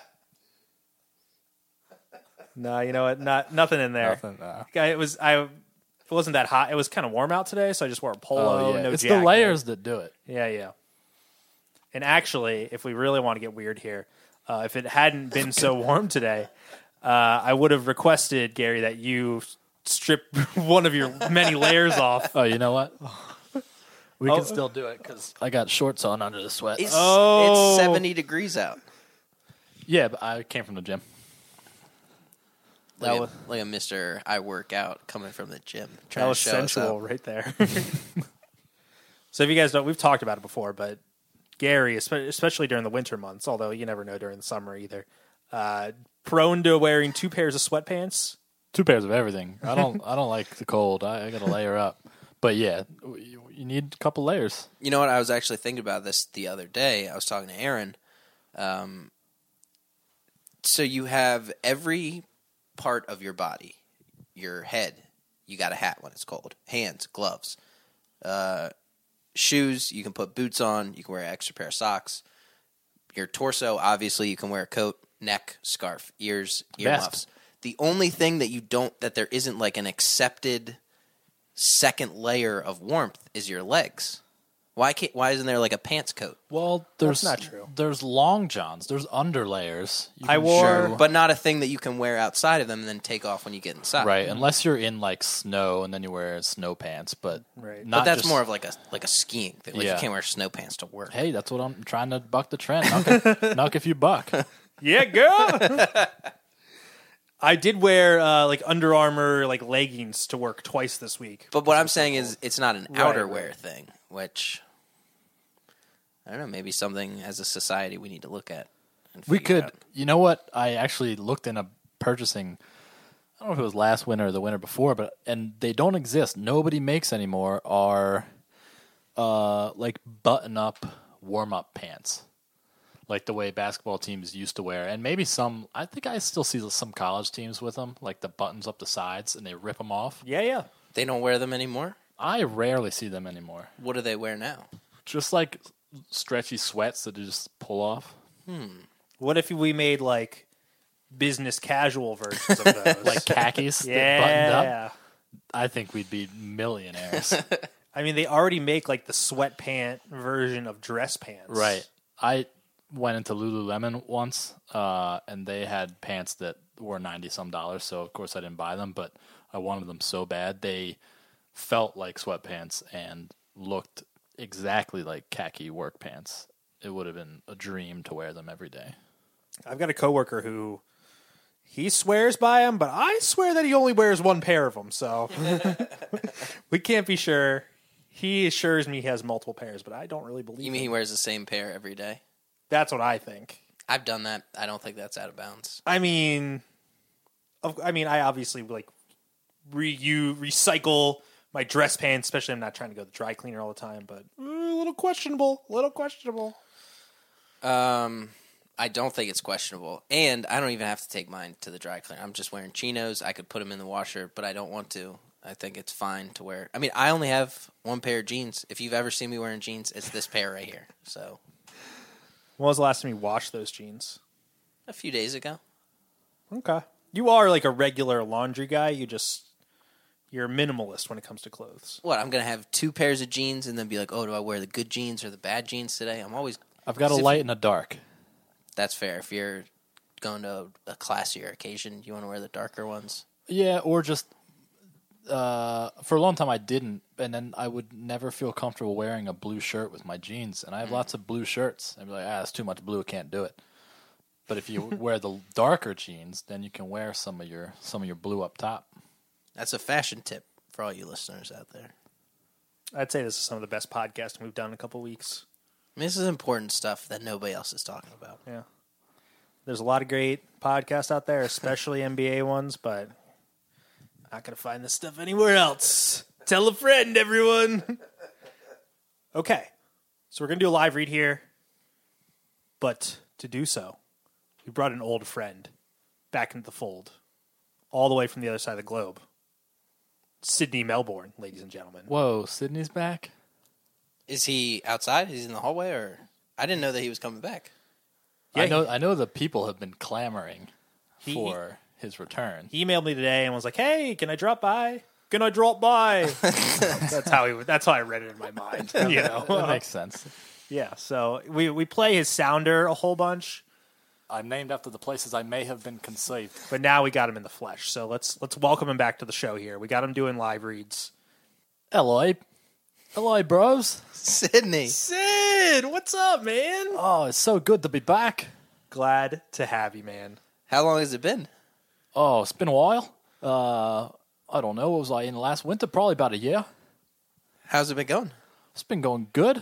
No, you know what? Not nothing in there. Nothing, no. Guy, It was I. It wasn't that hot. It was kind of warm out today, so I just wore a polo. Oh, yeah. No it's jacket. the layers that do it. Yeah, yeah. And actually, if we really want to get weird here, uh, if it hadn't been so warm today, uh, I would have requested, Gary, that you strip one of your many layers off. Oh, you know what? We Oh. can still do it because I got shorts on under the sweat. It's, Oh. it's seventy degrees out. Yeah, but I came from the gym. Like That a, was- like a Mister I work out coming from the gym. That Trying was to show us sensual up. right there. So if you guys don't, we've talked about it before, but Gary, espe- especially during the winter months, although you never know during the summer either, uh, prone to wearing two pairs of sweatpants. Two pairs of everything. I don't. I don't like the cold. I, I got to layer up. But yeah, you, you need a couple layers. You know what? I was actually thinking about this the other day. I was talking to Aaron. Um, so you have every part of your body, your head. You got a hat when it's cold. Hands, gloves, uh, shoes. You can put boots on. You can wear an extra pair of socks. Your torso, obviously, you can wear a coat, neck, scarf, ears, earmuffs. The only thing that you don't, that there isn't like an accepted second layer of warmth is your legs. Why can't? Why isn't there like a pants coat? Well, there's That's not true. There's long johns. There's under layers. You I can- wore- Sure, but not a thing that you can wear outside of them and then take off when you get inside. right, unless you're in like snow and then you wear snow pants. But Right. not But that's just- more of like a like a skiing thing. Like Yeah. you can't wear snow pants to work. Hey, that's what I'm trying to buck the trend. Knock, if, knock if you buck. Yeah, girl. I did wear uh, like Under Armour like leggings to work twice this week. But what I'm saying is, it's not an Right, outerwear right. thing, which I don't know. Maybe something as a society we need to look at. And We figure could. out. You know what? I actually looked into purchasing. I don't know if it was last winter or the winter before, but and they don't exist. Nobody makes anymore. Are uh, like button up warm up pants, like the way basketball teams used to wear, and maybe some. I think I still see some college teams with them, like the buttons up the sides, and they rip them off. Yeah, yeah. They don't wear them anymore. I rarely see them anymore. What do they wear now? Just like stretchy sweats that you just pull off. What if we made like business casual versions of those? Like khakis that buttoned up. yeah. I think we'd be millionaires. I mean, they already make like the sweatpant version of dress pants. Right. I went into Lululemon once, uh, and they had pants that were ninety some dollars. So of course I didn't buy them, but I wanted them so bad. They felt like sweatpants and looked exactly like khaki work pants. It would have been a dream to wear them every day. I've got a coworker who he swears by them, but I swear that he only wears one pair of them. So we can't be sure. He assures me he has multiple pairs, but I don't really believe. You mean he him. wears the same pair every day? That's what I think. I've done that. I don't think that's out of bounds. I mean, of- I mean, I obviously like reuse, recycle my dress pants, especially I'm not trying to go to the dry cleaner all the time, but uh, a little questionable, a little questionable. Um, I don't think it's questionable, and I don't even have to take mine to the dry cleaner. I'm just wearing chinos. I could put them in the washer, but I don't want to. I think it's fine to wear. I mean, I only have one pair of jeans. If you've ever seen me wearing jeans, it's this pair right here. So, When was the last time you washed those jeans? a few days ago. Okay. You are like a regular laundry guy. You just, you're a minimalist when it comes to clothes. What, I'm going to have two pairs of jeans and then be like, oh, do I wear the good jeans or the bad jeans today? I'm always... I've got a If- light and a dark. That's fair. If you're going to a classier occasion, you want to wear the darker ones. Yeah, or just uh, for a long time I didn't, and then I would never feel comfortable wearing a blue shirt with my jeans. And I have lots of blue shirts. I'd be like, ah, it's too much blue. I can't do it. But if you wear the darker jeans, then you can wear some of your some of your blue up top. That's a fashion tip for all you listeners out there. I'd say this is some of the best podcasting we've done in a couple weeks. I mean, this is important stuff that nobody else is talking about. Yeah. There's a lot of great podcasts out there, especially N B A ones, but not going to find this stuff anywhere else. Tell a friend, everyone. Okay. So we're going to do a live read here. But to do so, we brought an old friend back into the fold, all the way from the other side of the globe. Sydney Melbourne, ladies and gentlemen. Whoa, Sydney's back? Is he outside? Is he in the hallway? Or I didn't know that he was coming back. I know I know the people have been clamoring He- for his return. He emailed me today and was like, "Hey, can I drop by? Can I drop by?" that's how he. That's how I read it in my mind. You know, That makes sense. yeah. So we we play his sounder a whole bunch, I'm named after the places I may have been conceived. but now we got him in the flesh. So let's let's welcome him back to the show here. We got him doing live reads. Hello. Hello, bros. Sydney. Sid, what's up, man? Oh, it's so good to be back. Glad to have you, man. How long has it been? Oh, it's been a while. Uh, I don't know. What was I in last winter? Probably about a year. How's it been going? It's been going good.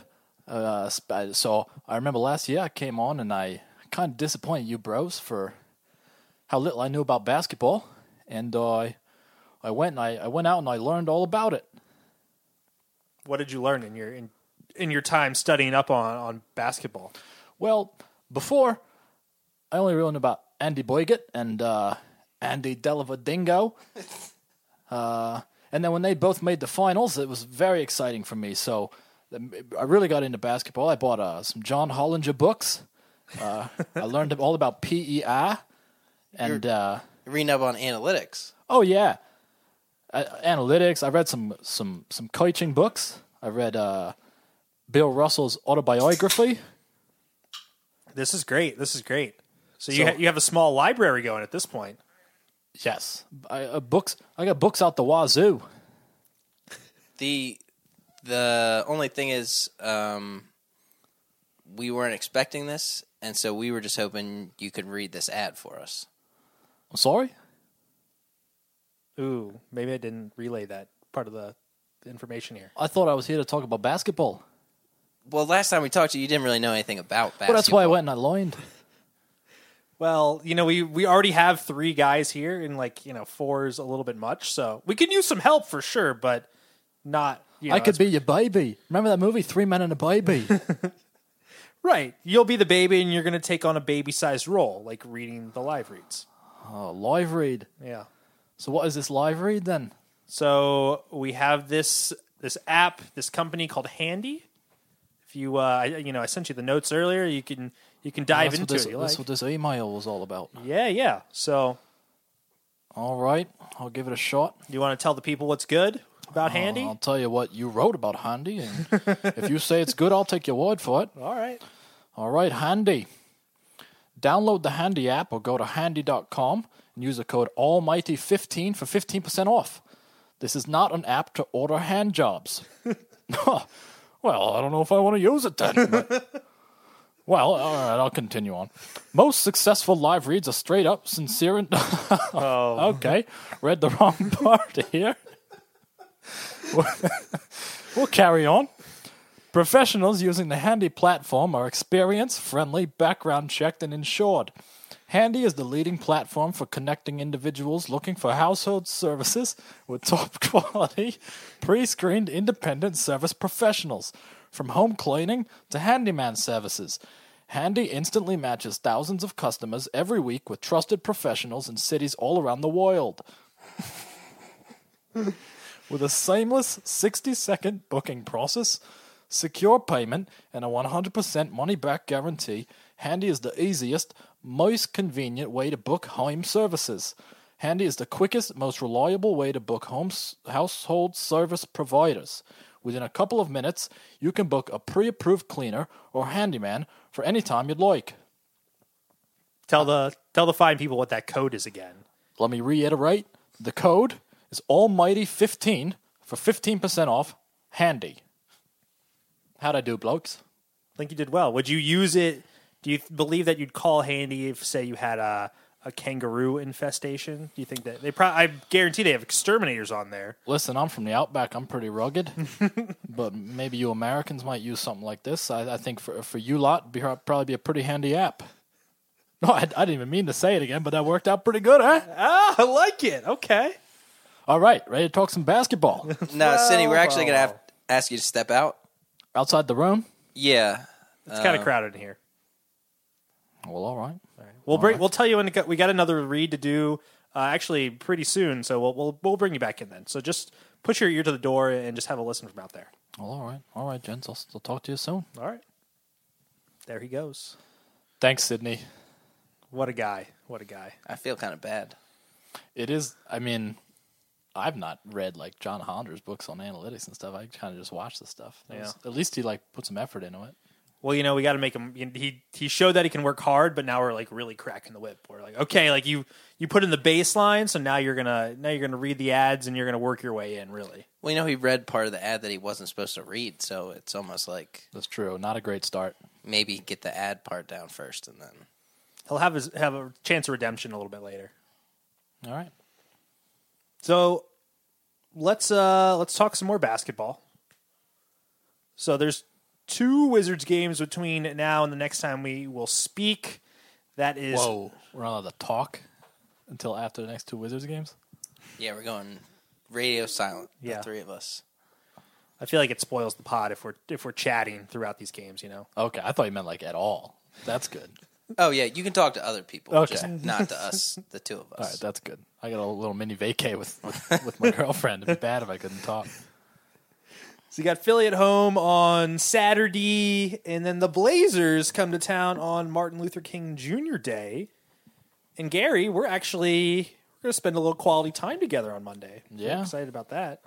Uh, sp- so I remember last year I came on and I kind of disappointed you bros for how little I knew about basketball, and uh, I I went and I, I went out and I learned all about it. What did you learn in your in, in your time studying up on, on basketball? Well, before I only really knew about Andy Boygat and uh, Andy Delavadingo. uh, and then when they both made the finals, it was very exciting for me. So I really got into basketball. I bought uh, some John Hollinger books. Uh, I learned all about P E I. And You're uh, reading up on analytics. Oh, yeah. Uh, analytics. I read some, some, some coaching books. I read uh, Bill Russell's autobiography. This is great. This is great. So, So- you ha- you have a small library going at this point. Yes. I, uh, books. I got books out the wazoo. The the only thing is, um, we weren't expecting this, and so we were just hoping you could read this ad for us. I'm sorry? Ooh, maybe I didn't relay that part of the information here. I thought I was here to talk about basketball. Well, last time we talked to you, you didn't really know anything about basketball. Well, that's why I went and I learned. Well, you know, we, we already have three guys here, and, like, you know, four is a little bit much, so we can use some help for sure, but not, you know. I could as- be your baby. Remember that movie, Three Men and a Baby? Right. You'll be the baby, and you're going to take on a baby-sized role, like reading the live reads. Oh, live read. Yeah. So what is this live read then? So we have this this app, this company called Handy. If you, uh, I, you know, I sent you the notes earlier. You can you can dive That's into what this, it. if you That's like. what this email was all about. Yeah, yeah. So, all right, I'll give it a shot. You want to tell the people what's good about Uh, Handy? I'll tell you what you wrote about Handy, and if you say it's good, I'll take your word for it. All right. All right, Handy. Download the Handy app or go to handy dot com and use the code almighty fifteen for fifteen percent off. This is not an app to order hand jobs. Well, I don't know if I want to use it then. but- well, all right, I'll continue on. Most successful live reads are straight up, sincere, and... oh. Okay, read the wrong part here. We'll carry on. Professionals using the Handy platform are experienced, friendly, background checked, and insured. Handy is the leading platform for connecting individuals looking for household services with top quality, pre-screened independent service professionals. From home cleaning to handyman services, Handy instantly matches thousands of customers every week with trusted professionals in cities all around the world. With a seamless sixty-second booking process, secure payment, and a one hundred percent money-back guarantee, Handy is the easiest, most convenient way to book home services. Handy is the quickest, most reliable way to book home household service providers. Within a couple of minutes, you can book a pre-approved cleaner or handyman for any time you'd like. Tell the tell the fine people what that code is again. Let me reiterate. The code is almighty fifteen for fifteen percent off Handy. How'd I do, blokes? I think you did well. Would you use it? Do you th- believe that you'd call Handy if, say, you had a, a kangaroo infestation? Do you think that they probably? I guarantee they have exterminators on there. Listen, I'm from the Outback. I'm pretty rugged, but maybe you Americans might use something like this. I, I think for for you lot, it'd be, probably be a pretty handy app. No, I, I didn't even mean to say it again, but that worked out pretty good, huh? Ah, I like it. Okay. All right, ready to talk some basketball? No, Cindy, we're actually going to have to ask you to step out. Outside the room? Yeah. It's kind Uh, of crowded in here. Well, all right. All right. We'll All bring. right. We'll tell you when it got, we got another read to do. Uh, actually, pretty soon. So we'll we'll we'll bring you back in then. So just push your ear to the door and just have a listen from out there. Well, all right. All right, gents. I'll, I'll talk to you soon. All right. There he goes. Thanks, Sydney. What a guy. What a guy. I feel kind of bad. It is, I mean, I've not read, like, John Hollinger's books on analytics and stuff. I kind of just watch the stuff. It Yeah. was- at least he, like, put some effort into it. Well, you know, we got to make him. He he showed that he can work hard, but now we're like really cracking the whip. We're like, okay, like you you put in the baseline, so now you're gonna now you're gonna read the ads and you're gonna work your way in. Really, Well, you know, he read part of the ad that he wasn't supposed to read, so it's almost like That's true. Not a great start. maybe get the ad part down first and then. he'll have his have a chance of redemption a little bit later. All right. So let's uh let's talk some more basketball. So there's two Wizards games between now and the next time we will speak. That is... Whoa, we're not allowed to talk until after the next two Wizards games? Yeah, we're going radio silent, Yeah. the three of us. I feel like it spoils the pod if we're if we're chatting throughout these games, you know? Okay, I thought you meant like at all. That's good. Oh, yeah, you can talk to other people, Okay. just not to us, the two of us. All right, that's good. I got a little mini vacay with, with, with my girlfriend. It'd be bad if I couldn't talk. So you got Philly at home on Saturday, and then the Blazers come to town on Martin Luther King Junior Day. And Gary, we're actually we're going to spend a little quality time together on Monday. Yeah. I'm excited about that.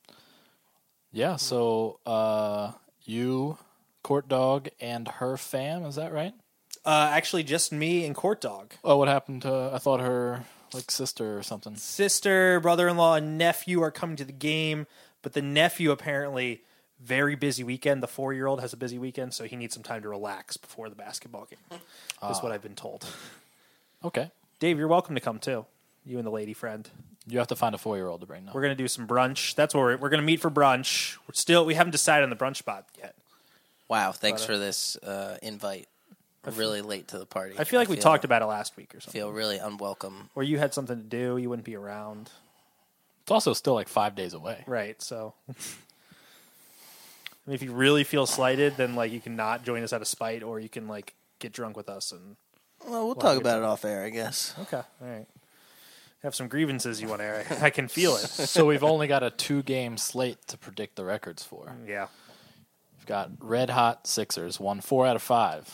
Yeah, so uh, you, Court Dog, and her fam, is that right? Uh, actually, just me and Court Dog. Oh, what happened to, I thought her, like, sister or something. Sister, brother-in-law, and nephew are coming to the game, but the nephew apparently, very busy weekend. The four-year-old has a busy weekend, so he needs some time to relax before the basketball game. That's Ah. what I've been told. Okay. Dave, you're welcome to come, too. You and the lady friend. You have to find a four-year-old to bring now. We're going to do some brunch. That's where we're, we're going to meet for brunch. We're still, we haven't decided on the brunch spot yet. Wow, thanks But, uh, for this uh, invite. Really late to the party. I feel like we talked about it last week or something. feel really unwelcome. Or you had something to do, you wouldn't be around. It's also still like five days away. Right, so. I mean, if you really feel slighted, then like you can not join us out of spite, or you can like get drunk with us and. Well, we'll, we'll talk about it off air, I guess. Okay, all right. Have some grievances you want to air. I, I can feel it. So we've only got a two-game slate to predict the records for. Yeah. We've got red hot Sixers, won four out of five.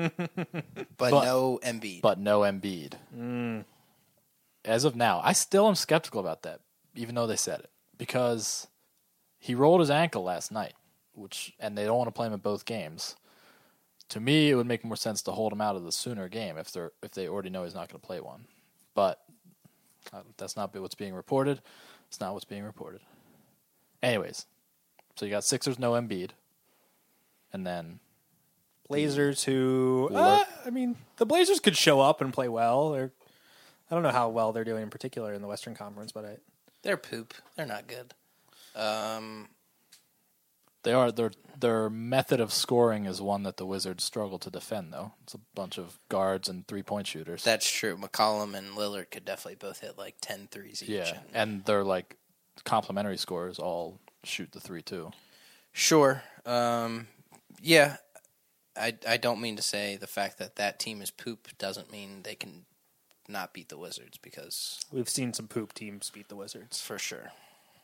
But no Embiid. But no Embiid. Mm. As of now, I still am skeptical about that, even though they said it, because he rolled his ankle last night, which and they don't want to play him in both games. To me, it would make more sense to hold him out of the Sooner game if they're if they already know he's not going to play one. But uh, that's not what's being reported. It's not what's being reported. Anyways, so you got Sixers, no Embiid, and then Blazers, who uh, I mean, the Blazers could show up and play well. They're, I don't know how well they're doing in particular in the Western Conference, but I, They're poop. They're not good. Um, they are their their method of scoring is one that the Wizards struggle to defend. Though it's a bunch of guards and three point shooters. That's true. McCollum and Lillard could definitely both hit like ten threes each. Yeah, and they're like complementary scorers all shoot the three too. Sure. Um, yeah. I, I don't mean to say the fact that that team is poop doesn't mean they can not beat the Wizards, because we've seen some poop teams beat the Wizards. For sure.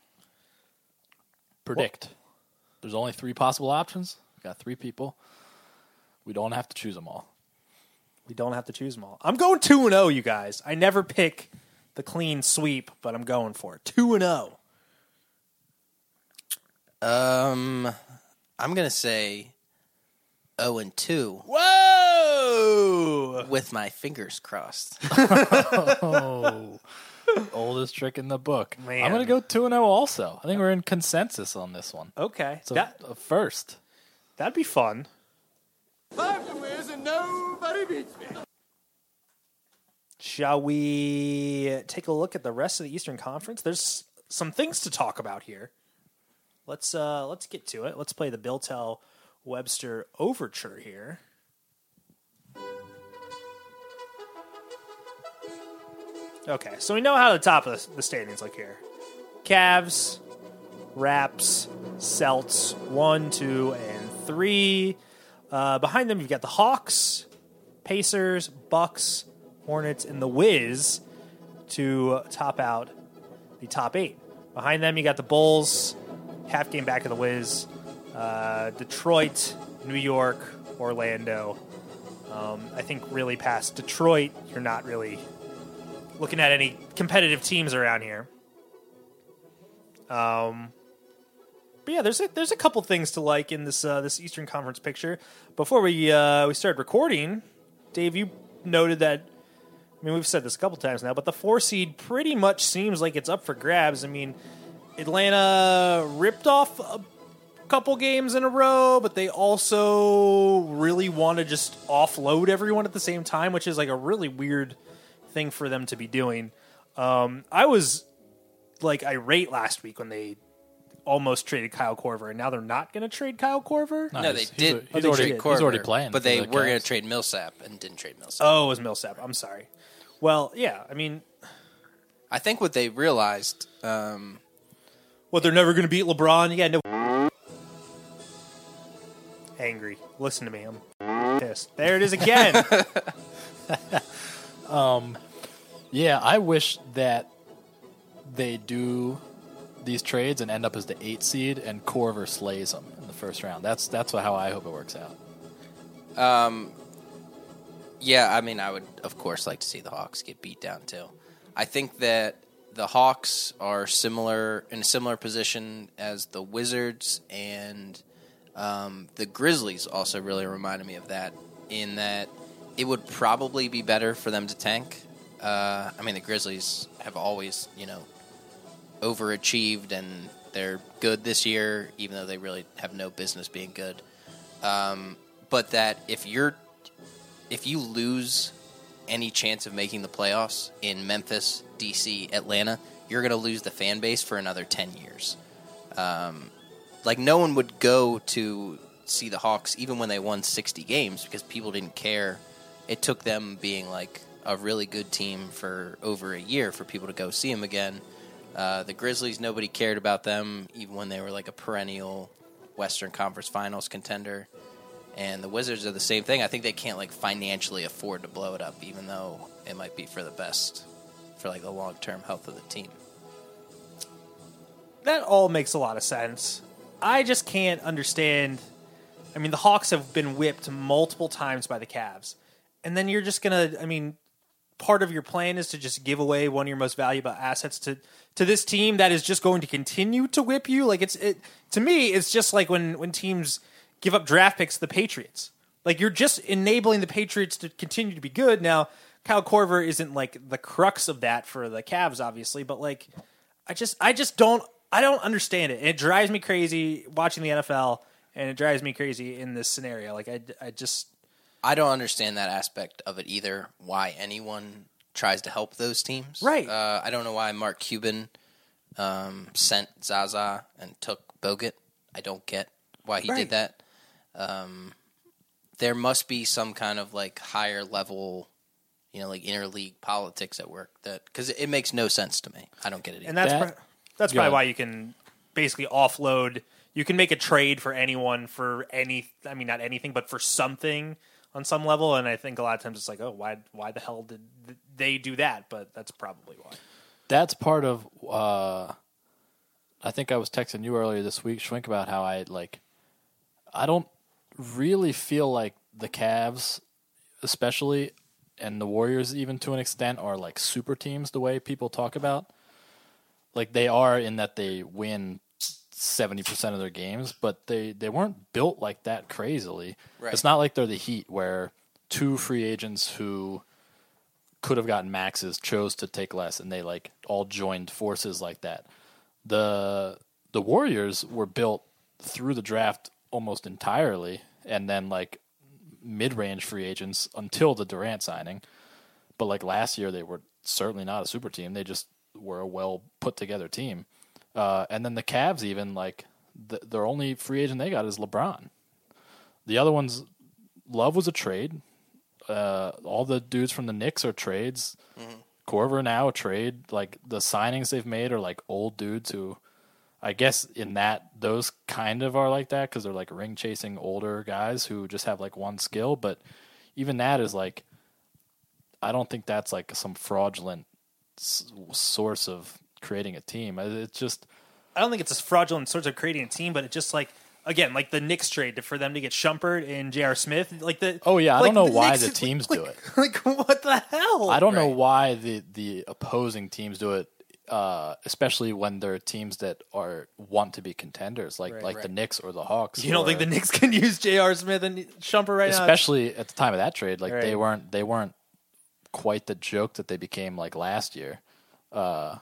Predict. Well, there's only three possible options. We've got three people. We don't have to choose them all. We don't have to choose them all. I'm going two and oh, you guys. I never pick the clean sweep, but I'm going for it. two and oh. Um, I'm going to say oh and two. Whoa! With my fingers crossed. Oh, oldest trick in the book. Man. I'm going to go two and oh also. I think we're in consensus on this one. Okay. So that, a first. That'd be fun. Five to wins and nobody beats me. Shall we take a look at the rest of the Eastern Conference? There's some things to talk about here. Let's uh, let's get to it. Let's play the Bill Tell Webster Overture here. Okay, so we know how the top of the, the standings look here. Cavs, Raps, Celts, one, two, and three. Uh, behind them, you've got the Hawks, Pacers, Bucks, Hornets, and the Wiz to top out the top eight. Behind them, you got the Bulls, half game back of the Wiz, uh, Detroit, New York, Orlando. Um, I think really past Detroit, you're not really looking at any competitive teams around here. Um, but yeah, there's a, there's a couple things to like in this uh, this Eastern Conference picture. Before we uh, we started recording, Dave, you noted that. I mean, we've said this a couple times now, but the four seed pretty much seems like it's up for grabs. I mean, Atlanta ripped off a couple games in a row, but they also really want to just offload everyone at the same time, which is like a really weird thing for them to be doing. Um, I was like irate last week when they almost traded Kyle Korver, and now they're not going to trade Kyle Korver? No, they he's- did. he's they already- traded he's already Korver, playing but for they the were going Cavs. to trade Millsap and didn't trade Millsap. Oh, it was Millsap. I'm sorry. Well, yeah, I mean, I think what they realized. Um, what, they're never going to beat LeBron? Yeah, no. Angry. Listen to me. I'm pissed. There it is again. um, yeah, I wish that they do these trades and end up as the eight seed, and Korver slays them in the first round. That's that's how I hope it works out. Um, yeah, I mean, I would of course like to see the Hawks get beat down too. I think that the Hawks are similar in a similar position as the Wizards, and um, the Grizzlies also really reminded me of that. In that, it would probably be better for them to tank. Uh, I mean, the Grizzlies have always, you know, overachieved, and they're good this year, even though they really have no business being good. Um, but that if you're, if you lose any chance of making the playoffs in Memphis, D C, Atlanta, you're going to lose the fan base for another ten years. Um, like, no one would go to see the Hawks even when they won sixty games because people didn't care. It took them being like a really good team for over a year for people to go see them again. Uh, the Grizzlies, nobody cared about them even when they were like a perennial Western Conference Finals contender. And the Wizards are the same thing. I think they can't like financially afford to blow it up, even though it might be for the best for like the long-term health of the team. That all makes a lot of sense. I just can't understand. I mean, the Hawks have been whipped multiple times by the Cavs. And then you're just going to, I mean, part of your plan is to just give away one of your most valuable assets to, to this team that is just going to continue to whip you. Like, it's it to me, it's just like when, when teams give up draft picks to the Patriots. Like, you're just enabling the Patriots to continue to be good. Now, Kyle Korver isn't like the crux of that for the Cavs, obviously, but like, I just, I just don't, I don't understand it. And it drives me crazy watching the N F L, and it drives me crazy in this scenario. Like, I, I just, I don't understand that aspect of it either, why anyone tries to help those teams. Right. Uh, I don't know why Mark Cuban um, sent Zaza and took Bogut. I don't get why he Right. did that. Um, there must be some kind of like higher level, you know, like interleague politics at work, that because it, it makes no sense to me. I don't get it either. and that's That- pr- that's Go probably ahead. why you can basically offload. You can make a trade for anyone for any. I mean, not anything, but for something on some level. And I think a lot of times it's like, oh, why? Why the hell did they do that? But that's probably why. That's part of. Uh, I think I was texting you earlier this week, Schwink, about how I like. I don't really feel like the Cavs, especially, and the Warriors, even to an extent, are like super teams the way people talk about. Like, they are in that they win seventy percent of their games, but they, they weren't built like that crazily. Right. It's not like they're the Heat, where two free agents who could have gotten maxes chose to take less, and they like all joined forces like that. The the Warriors were built through the draft almost entirely, and then like mid-range free agents until the Durant signing. But like last year, they were certainly not a super team. They just were a well put together team. Uh, and then the Cavs, even like the, their only free agent they got is LeBron. The other ones, Love was a trade. Uh, all the dudes from the Knicks are trades. Mm-hmm. Korver now a trade. Like, the signings they've made are like old dudes who, I guess in that, those kind of are like that because they're like ring chasing older guys who just have like one skill. But even that is like, I don't think that's like some fraudulent s- source of creating a team. It's just, I don't think it's a fraudulent source of creating a team, but it's just like, again, like the Knicks trade for them to get Shumpert and J R. Smith. Like the oh yeah, I like don't know the why Knicks, the teams like, do it. Like, what the hell? I don't know Right. why the, the opposing teams do it, uh, especially when they're teams that are want to be contenders, like Right, like right. the Knicks or the Hawks. You don't or- think the Knicks can use J R. Smith and Shumpert right now? especially at the time of that trade, like Right. they weren't they weren't quite the joke that they became like last year. Uh,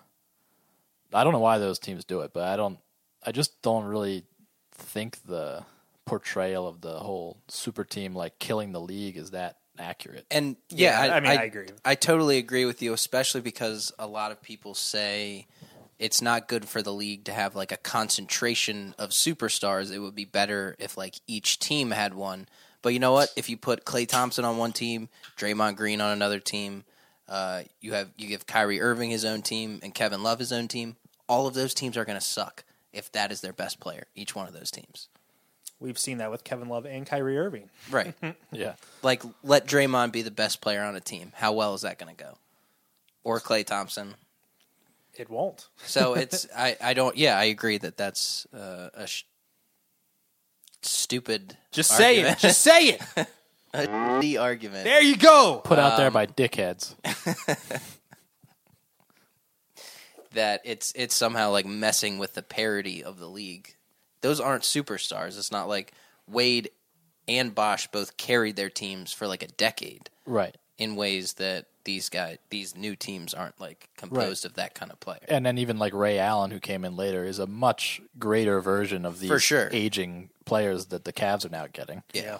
I don't know why those teams do it, but I don't. I just don't really think the portrayal of the whole super team like killing the league is that accurate. And yeah, Yeah, I, I mean, I, I agree. I totally agree with you, especially because a lot of people say it's not good for the league to have like a concentration of superstars. It would be better if like each team had one. But you know what? If you put Klay Thompson on one team, Draymond Green on another team, uh, you have you give Kyrie Irving his own team and Kevin Love his own team, all of those teams are going to suck if that is their best player, each one of those teams. We've seen that with Kevin Love and Kyrie Irving. Right. Yeah. Like, let Draymond be the best player on a team. How well is that going to go? Or Klay Thompson. It won't. So it's I, I don't yeah I agree that that's uh, a sh- stupid. Just argument. say it. Just say it. a shitty argument. There you go. Put out Um, there by dickheads. that it's it's somehow like messing with the parity of the league. Those aren't superstars. It's not like Wade and Bosh both carried their teams for like a decade, Right. in ways that these guys, these new teams aren't like composed Right. of that kind of player. And then even like Ray Allen, who came in later, is a much greater version of these For sure. aging players that the Cavs are now getting. Yeah.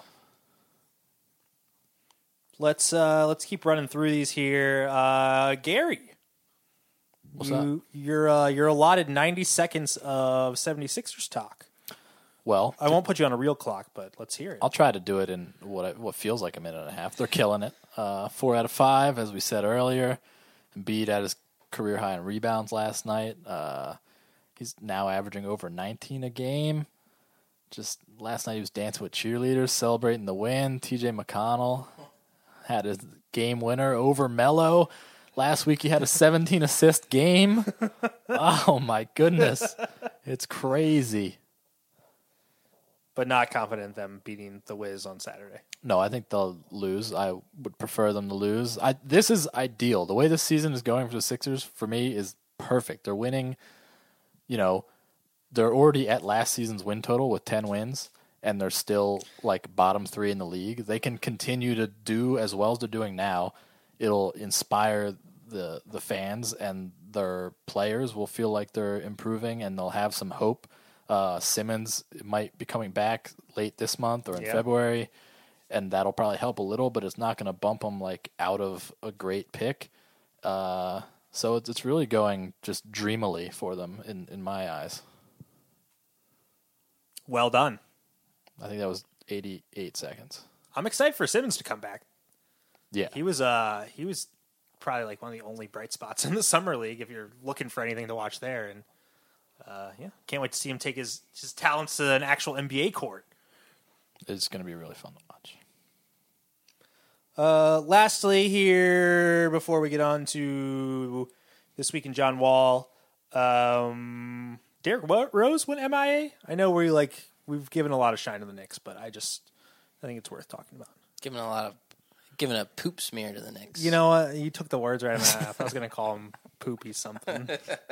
Let's uh, let's keep running through these here. Uh, Gary, What's you, You're uh, you're allotted ninety seconds of seventy-sixers talk. Well, I won't put you on a real clock, but let's hear it. I'll try to do it in what I, what feels like a minute and a half. They're killing it. Uh, four out of five, as we said earlier. Embiid at his career high in rebounds last night. Uh, he's now averaging over nineteen a game. Just last night he was dancing with cheerleaders, celebrating the win. T J McConnell had his game winner over Melo. Last week he had a seventeen assist game. Oh my goodness. It's crazy. But not confident in them beating the Wiz on Saturday. No, I think they'll lose. I would prefer them to lose. I this is ideal. The way this season is going for the Sixers, for me, is perfect. They're winning, you know, they're already at last season's win total with ten wins, and they're still like bottom three in the league. They can continue to do as well as they're doing now. It'll inspire the the fans, and their players will feel like they're improving, and they'll have some hope. Uh, Simmons might be coming back late this month or in Yeah. February, and that'll probably help a little, but it's not going to bump them like out of a great pick. Uh, so it's, it's really going just dreamily for them in, in my eyes. Well done. I think that was eighty-eight seconds. I'm excited for Simmons to come back. Yeah. He was uh he was probably like one of the only bright spots in the summer league if you're looking for anything to watch there. And uh, yeah, can't wait to see him take his his talents to an actual N B A court. It's going to be really fun to watch. Uh, lastly, here before we get on to this week in John Wall, um, Derrick Rose went M I A. I know we like we've given a lot of shine to the Knicks, but I just I think it's worth talking about. Giving a lot of giving a poop smear to the Knicks. You know what? You took the words right out of my mouth. I was going to call him poopy something.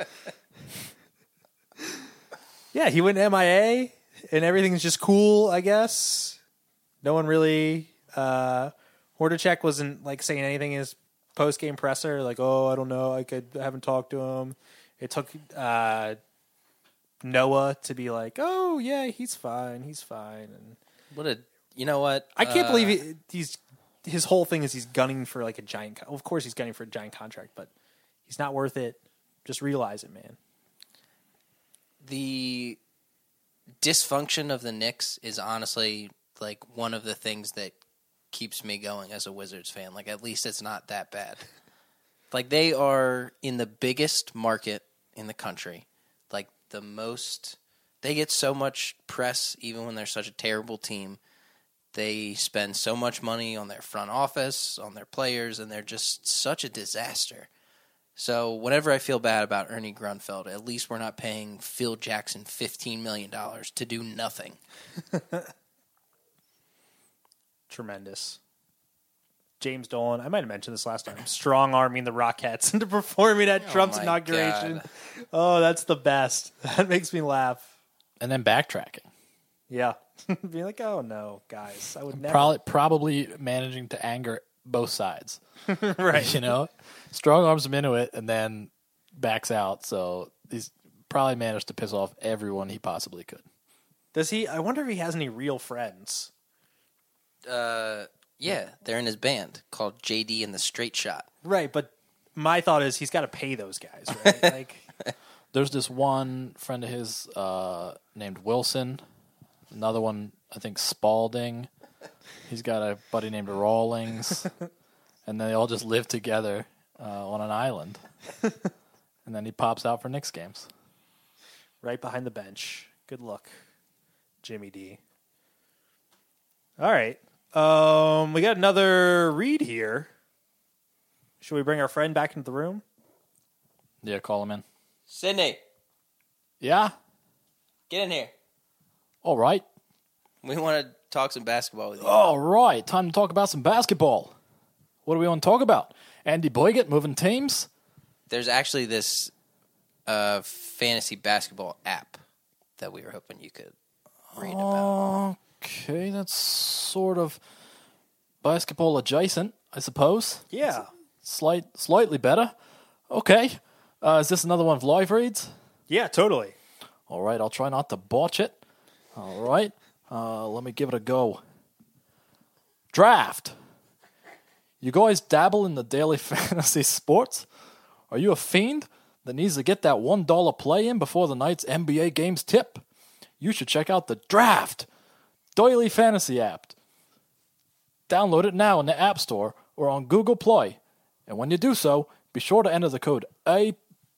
Yeah, he went M I A, and everything's just cool, I guess. No one really... Uh, Hornacek wasn't like saying anything in his post-game presser, like, oh, I don't know, I, could, I haven't talked to him. It took uh, Noah to be like, oh, yeah, he's fine, he's fine. And what a... You know what? I can't uh, believe he, he's... His whole thing is he's gunning for like a giant... Of course he's gunning for a giant contract, but he's not worth it. Just realize it, man. The dysfunction of the Knicks is honestly like one of the things that keeps me going as a Wizards fan. Like, at least it's not that bad. Like, they are in the biggest market in the country. Like, the most... They get so much press even when they're such a terrible team. They spend so much money on their front office, on their players, and they're just such a disaster. So whenever I feel bad about Ernie Grunfeld, at least we're not paying Phil Jackson fifteen million dollars to do nothing. Tremendous. James Dolan, I might have mentioned this last time, strong-arming the Rockettes into performing at Oh Trump's my inauguration. God. Oh, that's the best. That makes me laugh. And then backtracking. Yeah. Being like, oh, no, guys, I would never. Probably, probably managing to anger both sides. Right. You know? Strong arms him into it and then backs out. So he's probably managed to piss off everyone he possibly could. Does he? I wonder if he has any real friends. Uh, yeah, they're in his band called J D and the Straight Shot. Right, but my thought is he's got to pay those guys, right? Like, there's this one friend of his uh, named Wilson. Another one, I think, Spalding. He's got a buddy named Rawlings. And they all just live together uh, on an island. And then he pops out for Knicks games. Right behind the bench. Good luck, Jimmy D. All right. Um, we got another read here. Should we bring our friend back into the room? Yeah, call him in. Sydney, Yeah? get in here. All right. We want to talk some basketball with you. All right. Time to talk about some basketball. What do we want to talk about? Andy Boygat moving teams? There's actually this uh, fantasy basketball app that we were hoping you could read about. Okay, that's sort of basketball adjacent, I suppose. Yeah. Slight, slightly better. Okay. Uh, is this another one of live reads? Yeah, totally. All right, I'll try not to botch it. All right. Uh, let me give it a go. Draft. You guys dabble in the daily fantasy sports? Are you a fiend that needs to get that one dollar play in before the night's N B A games tip? You should check out the Draft Daily Fantasy app. Download it now in the App Store or on Google Play. And when you do so, be sure to enter the code A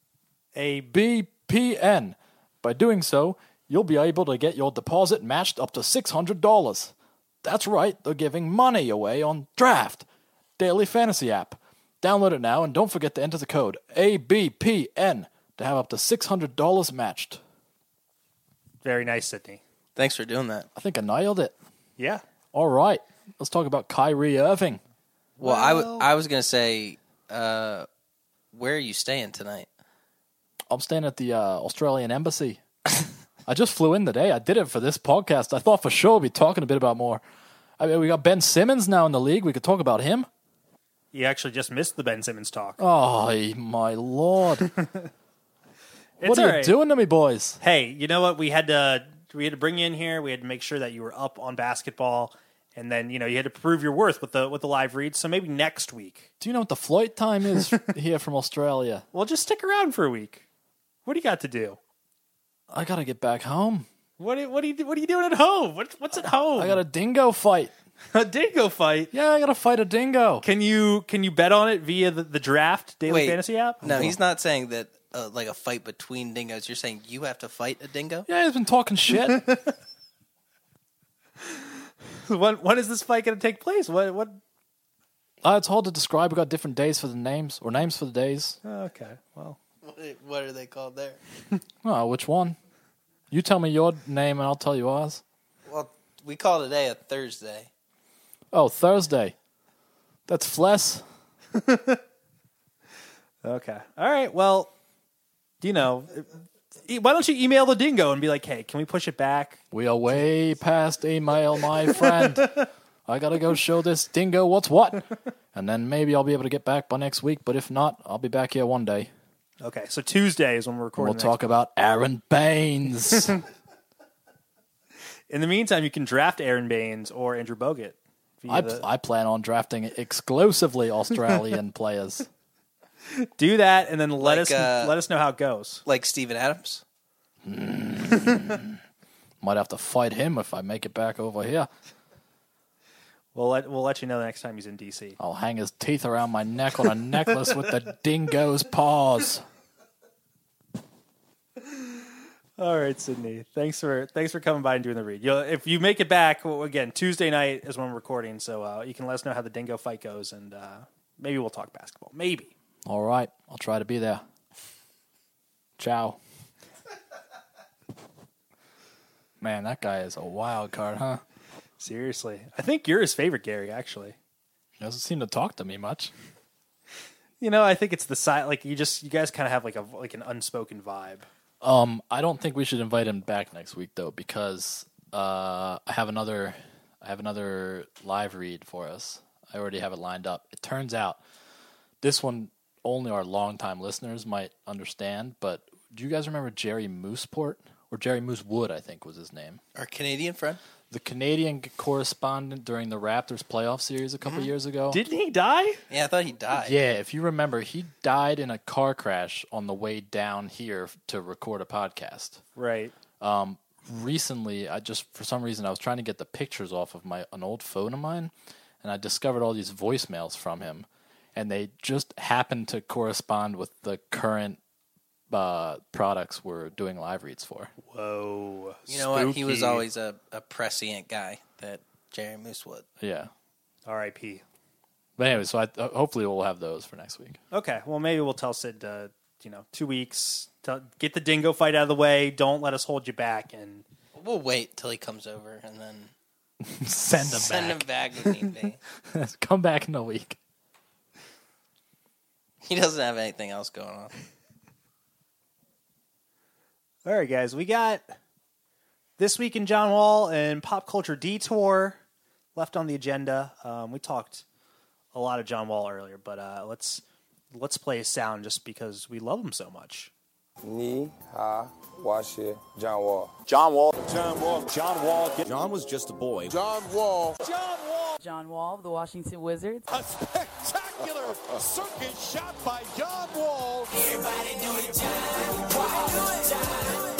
B P N. By doing so, you'll be able to get your deposit matched up to six hundred dollars. That's right, they're giving money away on Draft Daily Fantasy app. Download it now and don't forget to enter the code A B P N to have up to six hundred dollars matched. Very nice, Sydney. Thanks for doing that. I think I nailed it. Yeah. All right, let's talk about Kyrie Irving. Well, well I, w- I was going to say, uh, where are you staying tonight? I'm staying at the uh, Australian Embassy. I just flew in today. I did it for this podcast. I thought for sure we'd be talking a bit about more. I mean, we got Ben Simmons now in the league. We could talk about him. You actually just missed the Ben Simmons talk. Oh, my Lord. What are you right. doing to me, boys? Hey, you know what? We had to we had to bring you in here. We had to make sure that you were up on basketball, and then you know you had to prove your worth with the with the live read. So maybe next week. Do you know what the flight time is here from Australia? Well, just stick around for a week. What do you got to do? I gotta get back home. What what are you what are you doing at home? What, what's at home? I got a dingo fight. A dingo fight? Yeah, I gotta fight a dingo. Can you can you bet on it via the, the Draft Daily Wait, Fantasy app? No, he's not saying that uh, like a fight between dingoes. You're saying you have to fight a dingo? Yeah, he's been talking shit. when when is this fight going to take place? What what? Uh, it's hard to describe. We got different days for the names or names for the days. Okay, well, what, what are they called there? Oh, which one? You tell me your name and I'll tell you ours. Well, we call today a Thursday. Oh, Thursday. That's Fless. Okay. All right. Well, you know, why don't you email the dingo and be like, hey, can we push it back? We are way past email, my friend. I gotta go show this dingo what's what. And then maybe I'll be able to get back by next week. But if not, I'll be back here one day. Okay. So Tuesday is when we're recording. We'll talk about Aaron Baines. In the meantime, you can draft Aaron Baines or Andrew Bogut. I, the... I plan on drafting exclusively Australian players. Do that, and then let like, us uh, let us know how it goes. Like Steven Adams? Mm. Might have to fight him if I make it back over here. We'll let we'll let you know the next time he's in D C. I'll hang his teeth around my neck on a necklace with the dingo's paws. All right, Sydney. Thanks for thanks for coming by and doing the read. You'll, if you make it back, well, again, Tuesday night is when we're recording, so uh, you can let us know how the dingo fight goes, and uh, maybe we'll talk basketball. Maybe. All right. I'll try to be there. Ciao. Man, that guy is a wild card, huh? Seriously. I think you're his favorite, Gary, actually. He doesn't seem to talk to me much. You know, I think it's the side, like, you just, you guys kind of have like a like an unspoken vibe. Um, I don't think we should invite him back next week though, because uh, I have another, I have another live read for us. I already have it lined up. It turns out this one only our longtime listeners might understand. But do you guys remember Jerry Mooseport or Jerry Moosewood? I think was his name. Our Canadian friend. the Canadian correspondent during the Raptors playoff series a couple mm-hmm. years ago. Didn't he die? Yeah, I thought he died. Yeah, if you remember, he died in a car crash on the way down here to record a podcast. Right. Um, recently, I just for some reason I was trying to get the pictures off of my an old phone of mine, and I discovered all these voicemails from him, and they just happened to correspond with the current uh, products we're doing live reads for. Whoa! You know Spooky. what? He was always a, a prescient guy, that Jerry Moosewood. Yeah. R I P But anyway, so I, uh, hopefully we'll have those for next week. Okay. Well, maybe we'll tell Sid, uh, you know, two weeks. To get the dingo fight out of the way. Don't let us hold you back. And we'll wait till he comes over and then send him send back. him back if need be. Come back in a week. He doesn't have anything else going on. All right, guys. We got This Week in John Wall and Pop Culture Detour left on the agenda. Um, we talked a lot of John Wall earlier, but uh, let's let's play a sound just because we love him so much. Ni ha washe John Wall. John Wall. John Wall. John Wall. John was just a boy. John Wall. John Wall. John Wall of the Washington Wizards. A spectacular circus shot by John Wall. Everybody do it, John Wall. John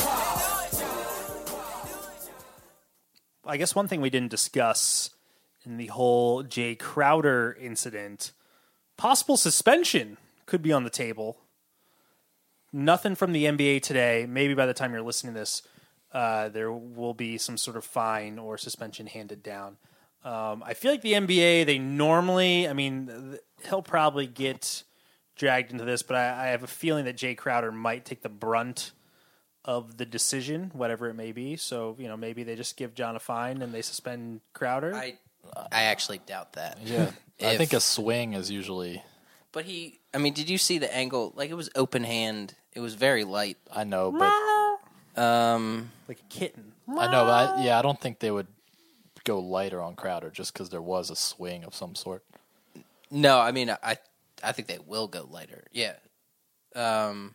Wall. I guess one thing we didn't discuss in the whole Jay Crowder incident, possible suspension could be on the table. Nothing from the N B A today. Maybe by the time you're listening to this, uh, there will be some sort of fine or suspension handed down. Um, I feel like the N B A, they normally, I mean, he'll probably get dragged into this, but I, I have a feeling that Jay Crowder might take the brunt of the decision, whatever it may be. So, you know, maybe they just give John a fine and they suspend Crowder. I, I actually doubt that. Yeah, I If- think a swing is usually. But he, I mean, did you see the angle? Like, it was open hand. It was very light. I know, but Um, like a kitten. I know, but I, yeah, I don't think they would go lighter on Crowder just because there was a swing of some sort. no, I mean, I, I think they will go lighter. Yeah. Um,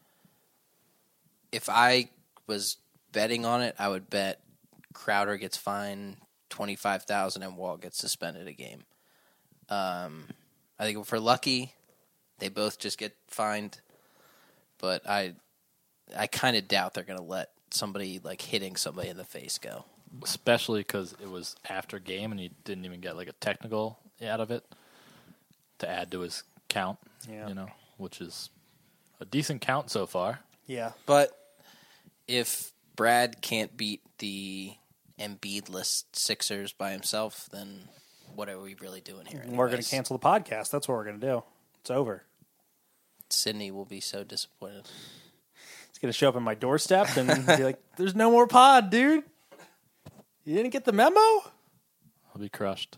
if I was betting on it, I would bet Crowder gets fined twenty-five thousand and Wall gets suspended a game. Um, I think if we're lucky, they both just get fined. But I, I kind of doubt they're going to let somebody like hitting somebody in the face go. Especially because it was after game and he didn't even get like a technical out of it to add to his count. Yeah. You know, which is a decent count so far. Yeah. But if Brad can't beat the Embiid-less Sixers by himself, then what are we really doing here? We're going to cancel the podcast. That's what we're going to do. It's over. Sydney will be so disappointed. He's going to show up at my doorstep and be like, there's no more pod, dude. You didn't get the memo? I'll be crushed.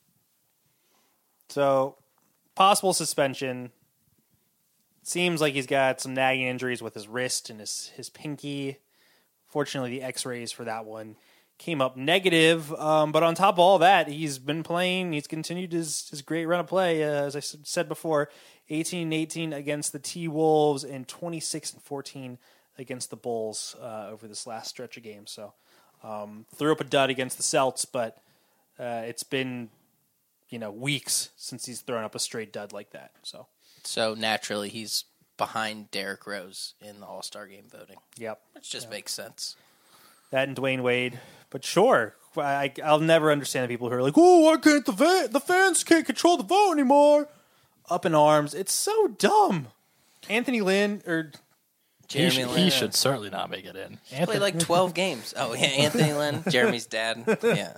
So, possible suspension. Seems like he's got some nagging injuries with his wrist and his, his pinky. Fortunately, the x-rays for that one came up negative. Um, but on top of all that, he's been playing. He's continued his, his great run of play. Uh, as I said before, eighteen and eighteen against the T-Wolves and twenty-six and fourteen against the Bulls uh, over this last stretch of games. So, um, threw up a dud against the Celts, but uh, it's been, you know, weeks since he's thrown up a straight dud like that. So, so naturally, he's behind Derrick Rose in the All-Star game voting. Yep. Which just yep. makes sense. That and Dwayne Wade. But sure, I, I'll never understand the people who are like, oh, why can't the, va- the fans can't control the vote anymore? Up in arms. It's so dumb. Anthony Lynn, or... He, sh- he should certainly not make it in. He played like twelve games. Oh, yeah, Anthony Lynn, Jeremy's dad. Yeah.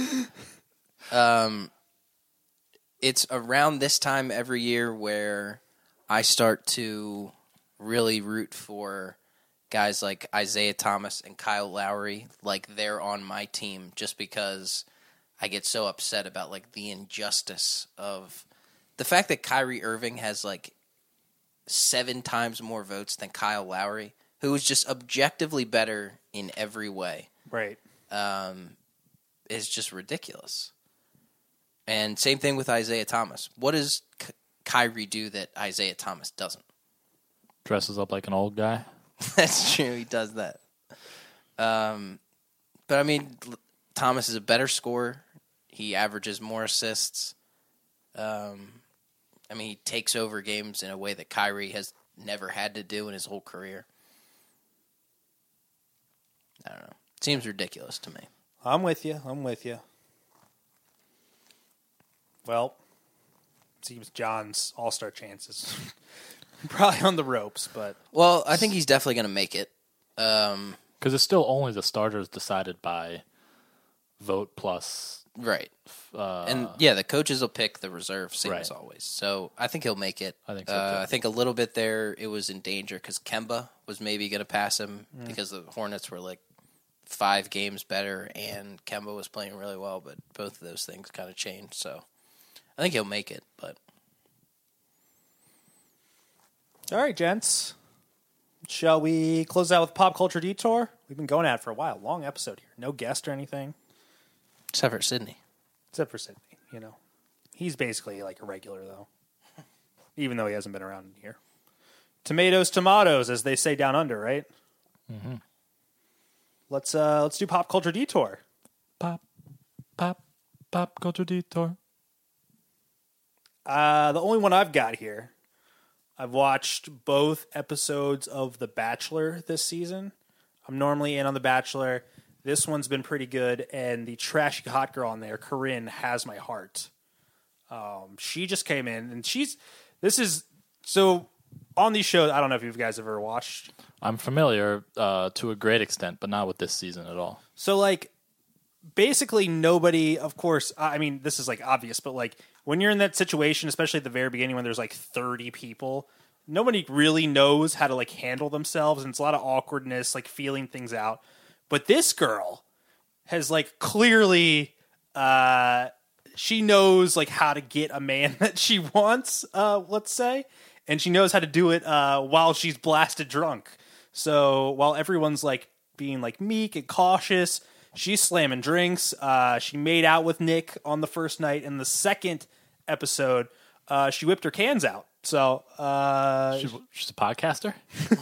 Um, it's around this time every year where I start to really root for guys like Isaiah Thomas and Kyle Lowry, like they're on my team, just because I get so upset about like the injustice of the fact that Kyrie Irving has like seven times more votes than Kyle Lowry, who is just objectively better in every way. Right. Um, is just ridiculous. And same thing with Isaiah Thomas. What does K- Kyrie do that Isaiah Thomas doesn't? Dresses up like an old guy. That's true. He does that. Um, but I mean, Thomas is a better scorer. He averages more assists. Um, I mean, he takes over games in a way that Kyrie has never had to do in his whole career. I don't know. Seems ridiculous to me. I'm with you. I'm with you. Well, seems John's all-star chances probably on the ropes, but well, I think he's definitely going to make it. Um, because it's still only the starters decided by vote plus right. Uh, and yeah, the coaches will pick the reserve, same right. as always. So I think he'll make it. I think so uh, too. I think a little bit there it was in danger because Kemba was maybe going to pass him Mm. because the Hornets were like five games better and Kemba was playing really well, but both of those things kind of changed. So I think he'll make it, but all right, gents. Shall we close out with Pop Culture Detour? We've been going at it for a while. Long episode here. No guest or anything. except for Sydney. Except for Sydney, you know. He's basically like a regular, though. Even though he hasn't been around in here. Tomatoes, tomatoes, as they say down under, right? Mm-hmm. Let's uh, let's do Pop Culture Detour. Pop, pop, pop culture detour. Uh, the only one I've got here, I've watched both episodes of The Bachelor this season. I'm normally in on The Bachelor. This one's been pretty good, and the trashy hot girl on there, Corinne, has my heart. Um, she just came in, and she's, this is, so on these shows, I don't know if you guys have ever watched. I'm familiar uh, to a great extent, but not with this season at all. So, like, basically nobody, of course, I mean, this is, like, obvious, but, like, when you're in that situation, especially at the very beginning when there's, like, thirty people, nobody really knows how to, like, handle themselves, and it's a lot of awkwardness, like, feeling things out. But this girl has, like, clearly, uh, she knows, like, how to get a man that she wants, uh, let's say, and she knows how to do it uh, while she's blasted drunk. So while everyone's, like, being, like, meek and cautious, she's slamming drinks. Uh, she made out with Nick on the first night. In the second episode, uh, she whipped her cans out. So uh, she, she's a podcaster?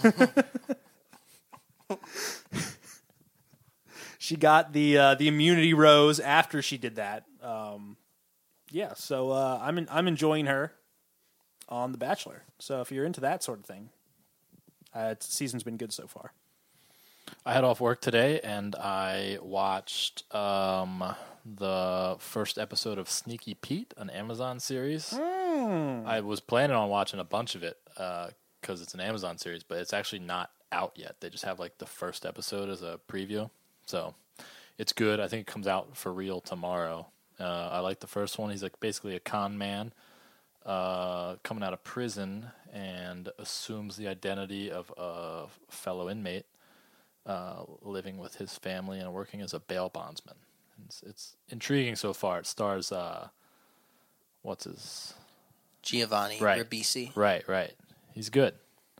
She got the uh, the immunity rose after she did that. Um, yeah, so uh, I'm in, I'm enjoying her on The Bachelor. So if you're into that sort of thing, uh, the season's been good so far. I had off work today, and I watched um, the first episode of Sneaky Pete, an Amazon series. Mm. I was planning on watching a bunch of it because uh, it's an Amazon series, but it's actually not out yet. They just have like the first episode as a preview. So it's good. I think it comes out for real tomorrow. Uh, I like the first one. He's like basically a con man uh, coming out of prison and assumes the identity of a fellow inmate uh, living with his family and working as a bail bondsman. It's, it's intriguing so far. It stars, uh, what's his... Giovanni right. Ribisi. Right, right. He's good.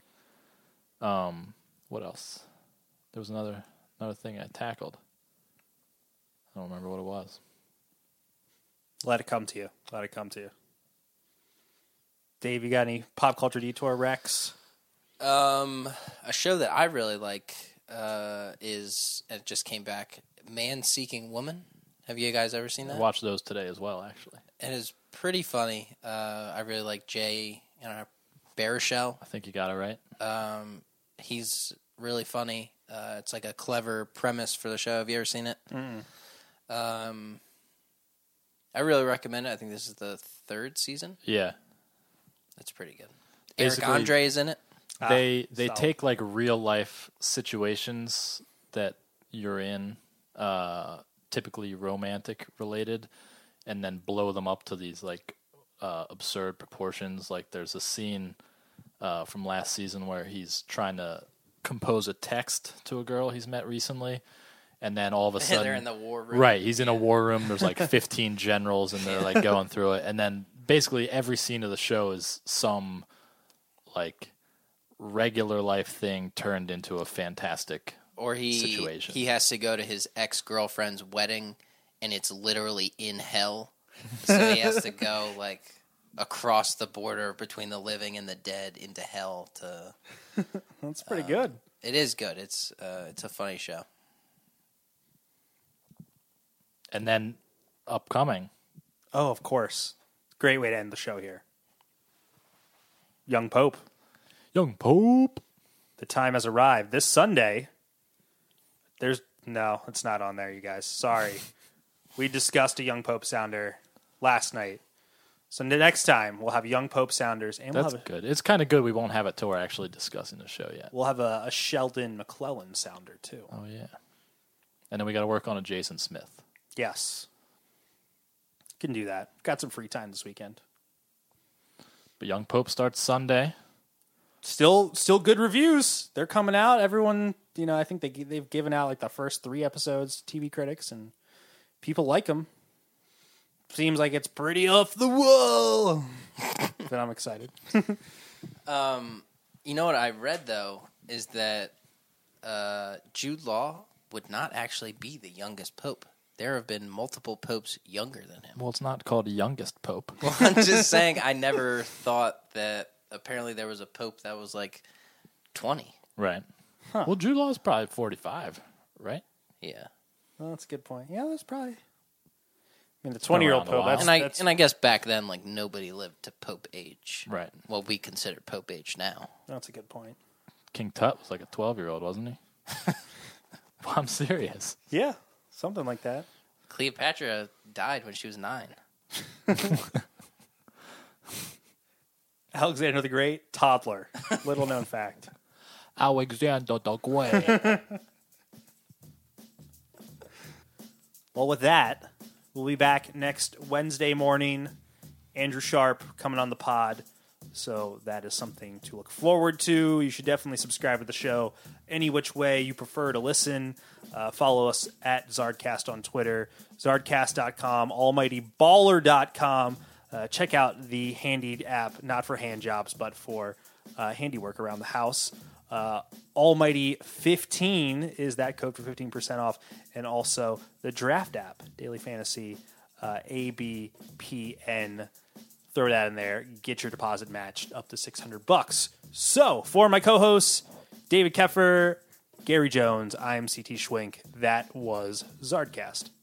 Um, what else? There was another... Another thing I tackled. I don't remember what it was. Let it come to you. Let it come to you. Dave, you got any pop culture detour Rex? Um, a show that I really like uh, is, and it just came back, Man Seeking Woman. Have you guys ever seen that? I watched those today as well, actually. It is pretty funny. Uh, I really like Jay you know, Baruchel. I think you got it right. Um, he's really funny. Uh, it's like a clever premise for the show. Have you ever seen it? Mm. Um, I really recommend it. I think this is the third season. Yeah. It's pretty good. Basically, Eric Andre is in it. They Ah, they solid. take like real life situations that you're in, uh, typically romantic related, and then blow them up to these like uh, absurd proportions. Like there's a scene uh, from last season where he's trying to compose a text to a girl he's met recently, and then all of a sudden they're in the war room. Right, he's in a war room. There's like fifteen generals, and they're like going through it, and then basically every scene of the show is some like regular life thing turned into a fantastic Or he situation. he has to go to his ex girlfriend's wedding, and it's literally in hell. So he has to go like across the border between the living and the dead into hell to. That's pretty uh, good. It is good. It's uh, it's a funny show. And then upcoming. Oh, of course. Great way to end the show here. Young Pope. Young Pope. The time has arrived. This Sunday, there's... No, it's not on there, you guys. Sorry. We discussed a Young Pope sounder last night. So the next time, we'll have Young Pope sounders. And That's we'll have a, good. It's kind of good we won't have it till we're actually discussing the show yet. We'll have a, a Sheldon McClellan sounder, too. Oh, yeah. And then we got to work on a Jason Smith. Yes. Can do that. Got some free time this weekend. But Young Pope starts Sunday. Still, still good reviews. They're coming out. Everyone, you know, I think they they've given out like the first three episodes to T V critics, and people like them. Seems like it's pretty off the wall. But I'm excited. um, you know what I read though is that uh, Jude Law would not actually be the youngest pope. There have been multiple popes younger than him. Well, it's not called youngest pope. Well, I'm just saying. I never thought that. Apparently, there was a pope that was like twenty. Right. Huh. Well, Jude Law is probably forty-five, right? Yeah. Well, that's a good point. Yeah, that's probably. I mean, the twenty-year-old pope. That's, and I that's, and I guess back then, like nobody lived to pope age. Right. Well, we consider pope age now. That's a good point. King Tut was like a twelve-year-old, wasn't he? Well, I'm serious. Yeah, something like that. Cleopatra died when she was nine. Alexander the Great, toddler. Little known fact. Alexander the Great. Well, with that, we'll be back next Wednesday morning. Andrew Sharp coming on the pod. So that is something to look forward to. You should definitely subscribe to the show any which way you prefer to listen. Uh, follow us at Zardcast on Twitter, zardcast dot com, almighty baller dot com. Uh, check out the Handy app, not for hand jobs, but for uh, handiwork around the house. Uh, Almighty fifteen is that code for fifteen percent off. And also the Draft app, Daily Fantasy, uh, A B P N. Throw that in there. Get your deposit matched up to six hundred bucks. So, for my co-hosts, David Keffer, Gary Jones, I'm C T Schwink. That was Zardcast.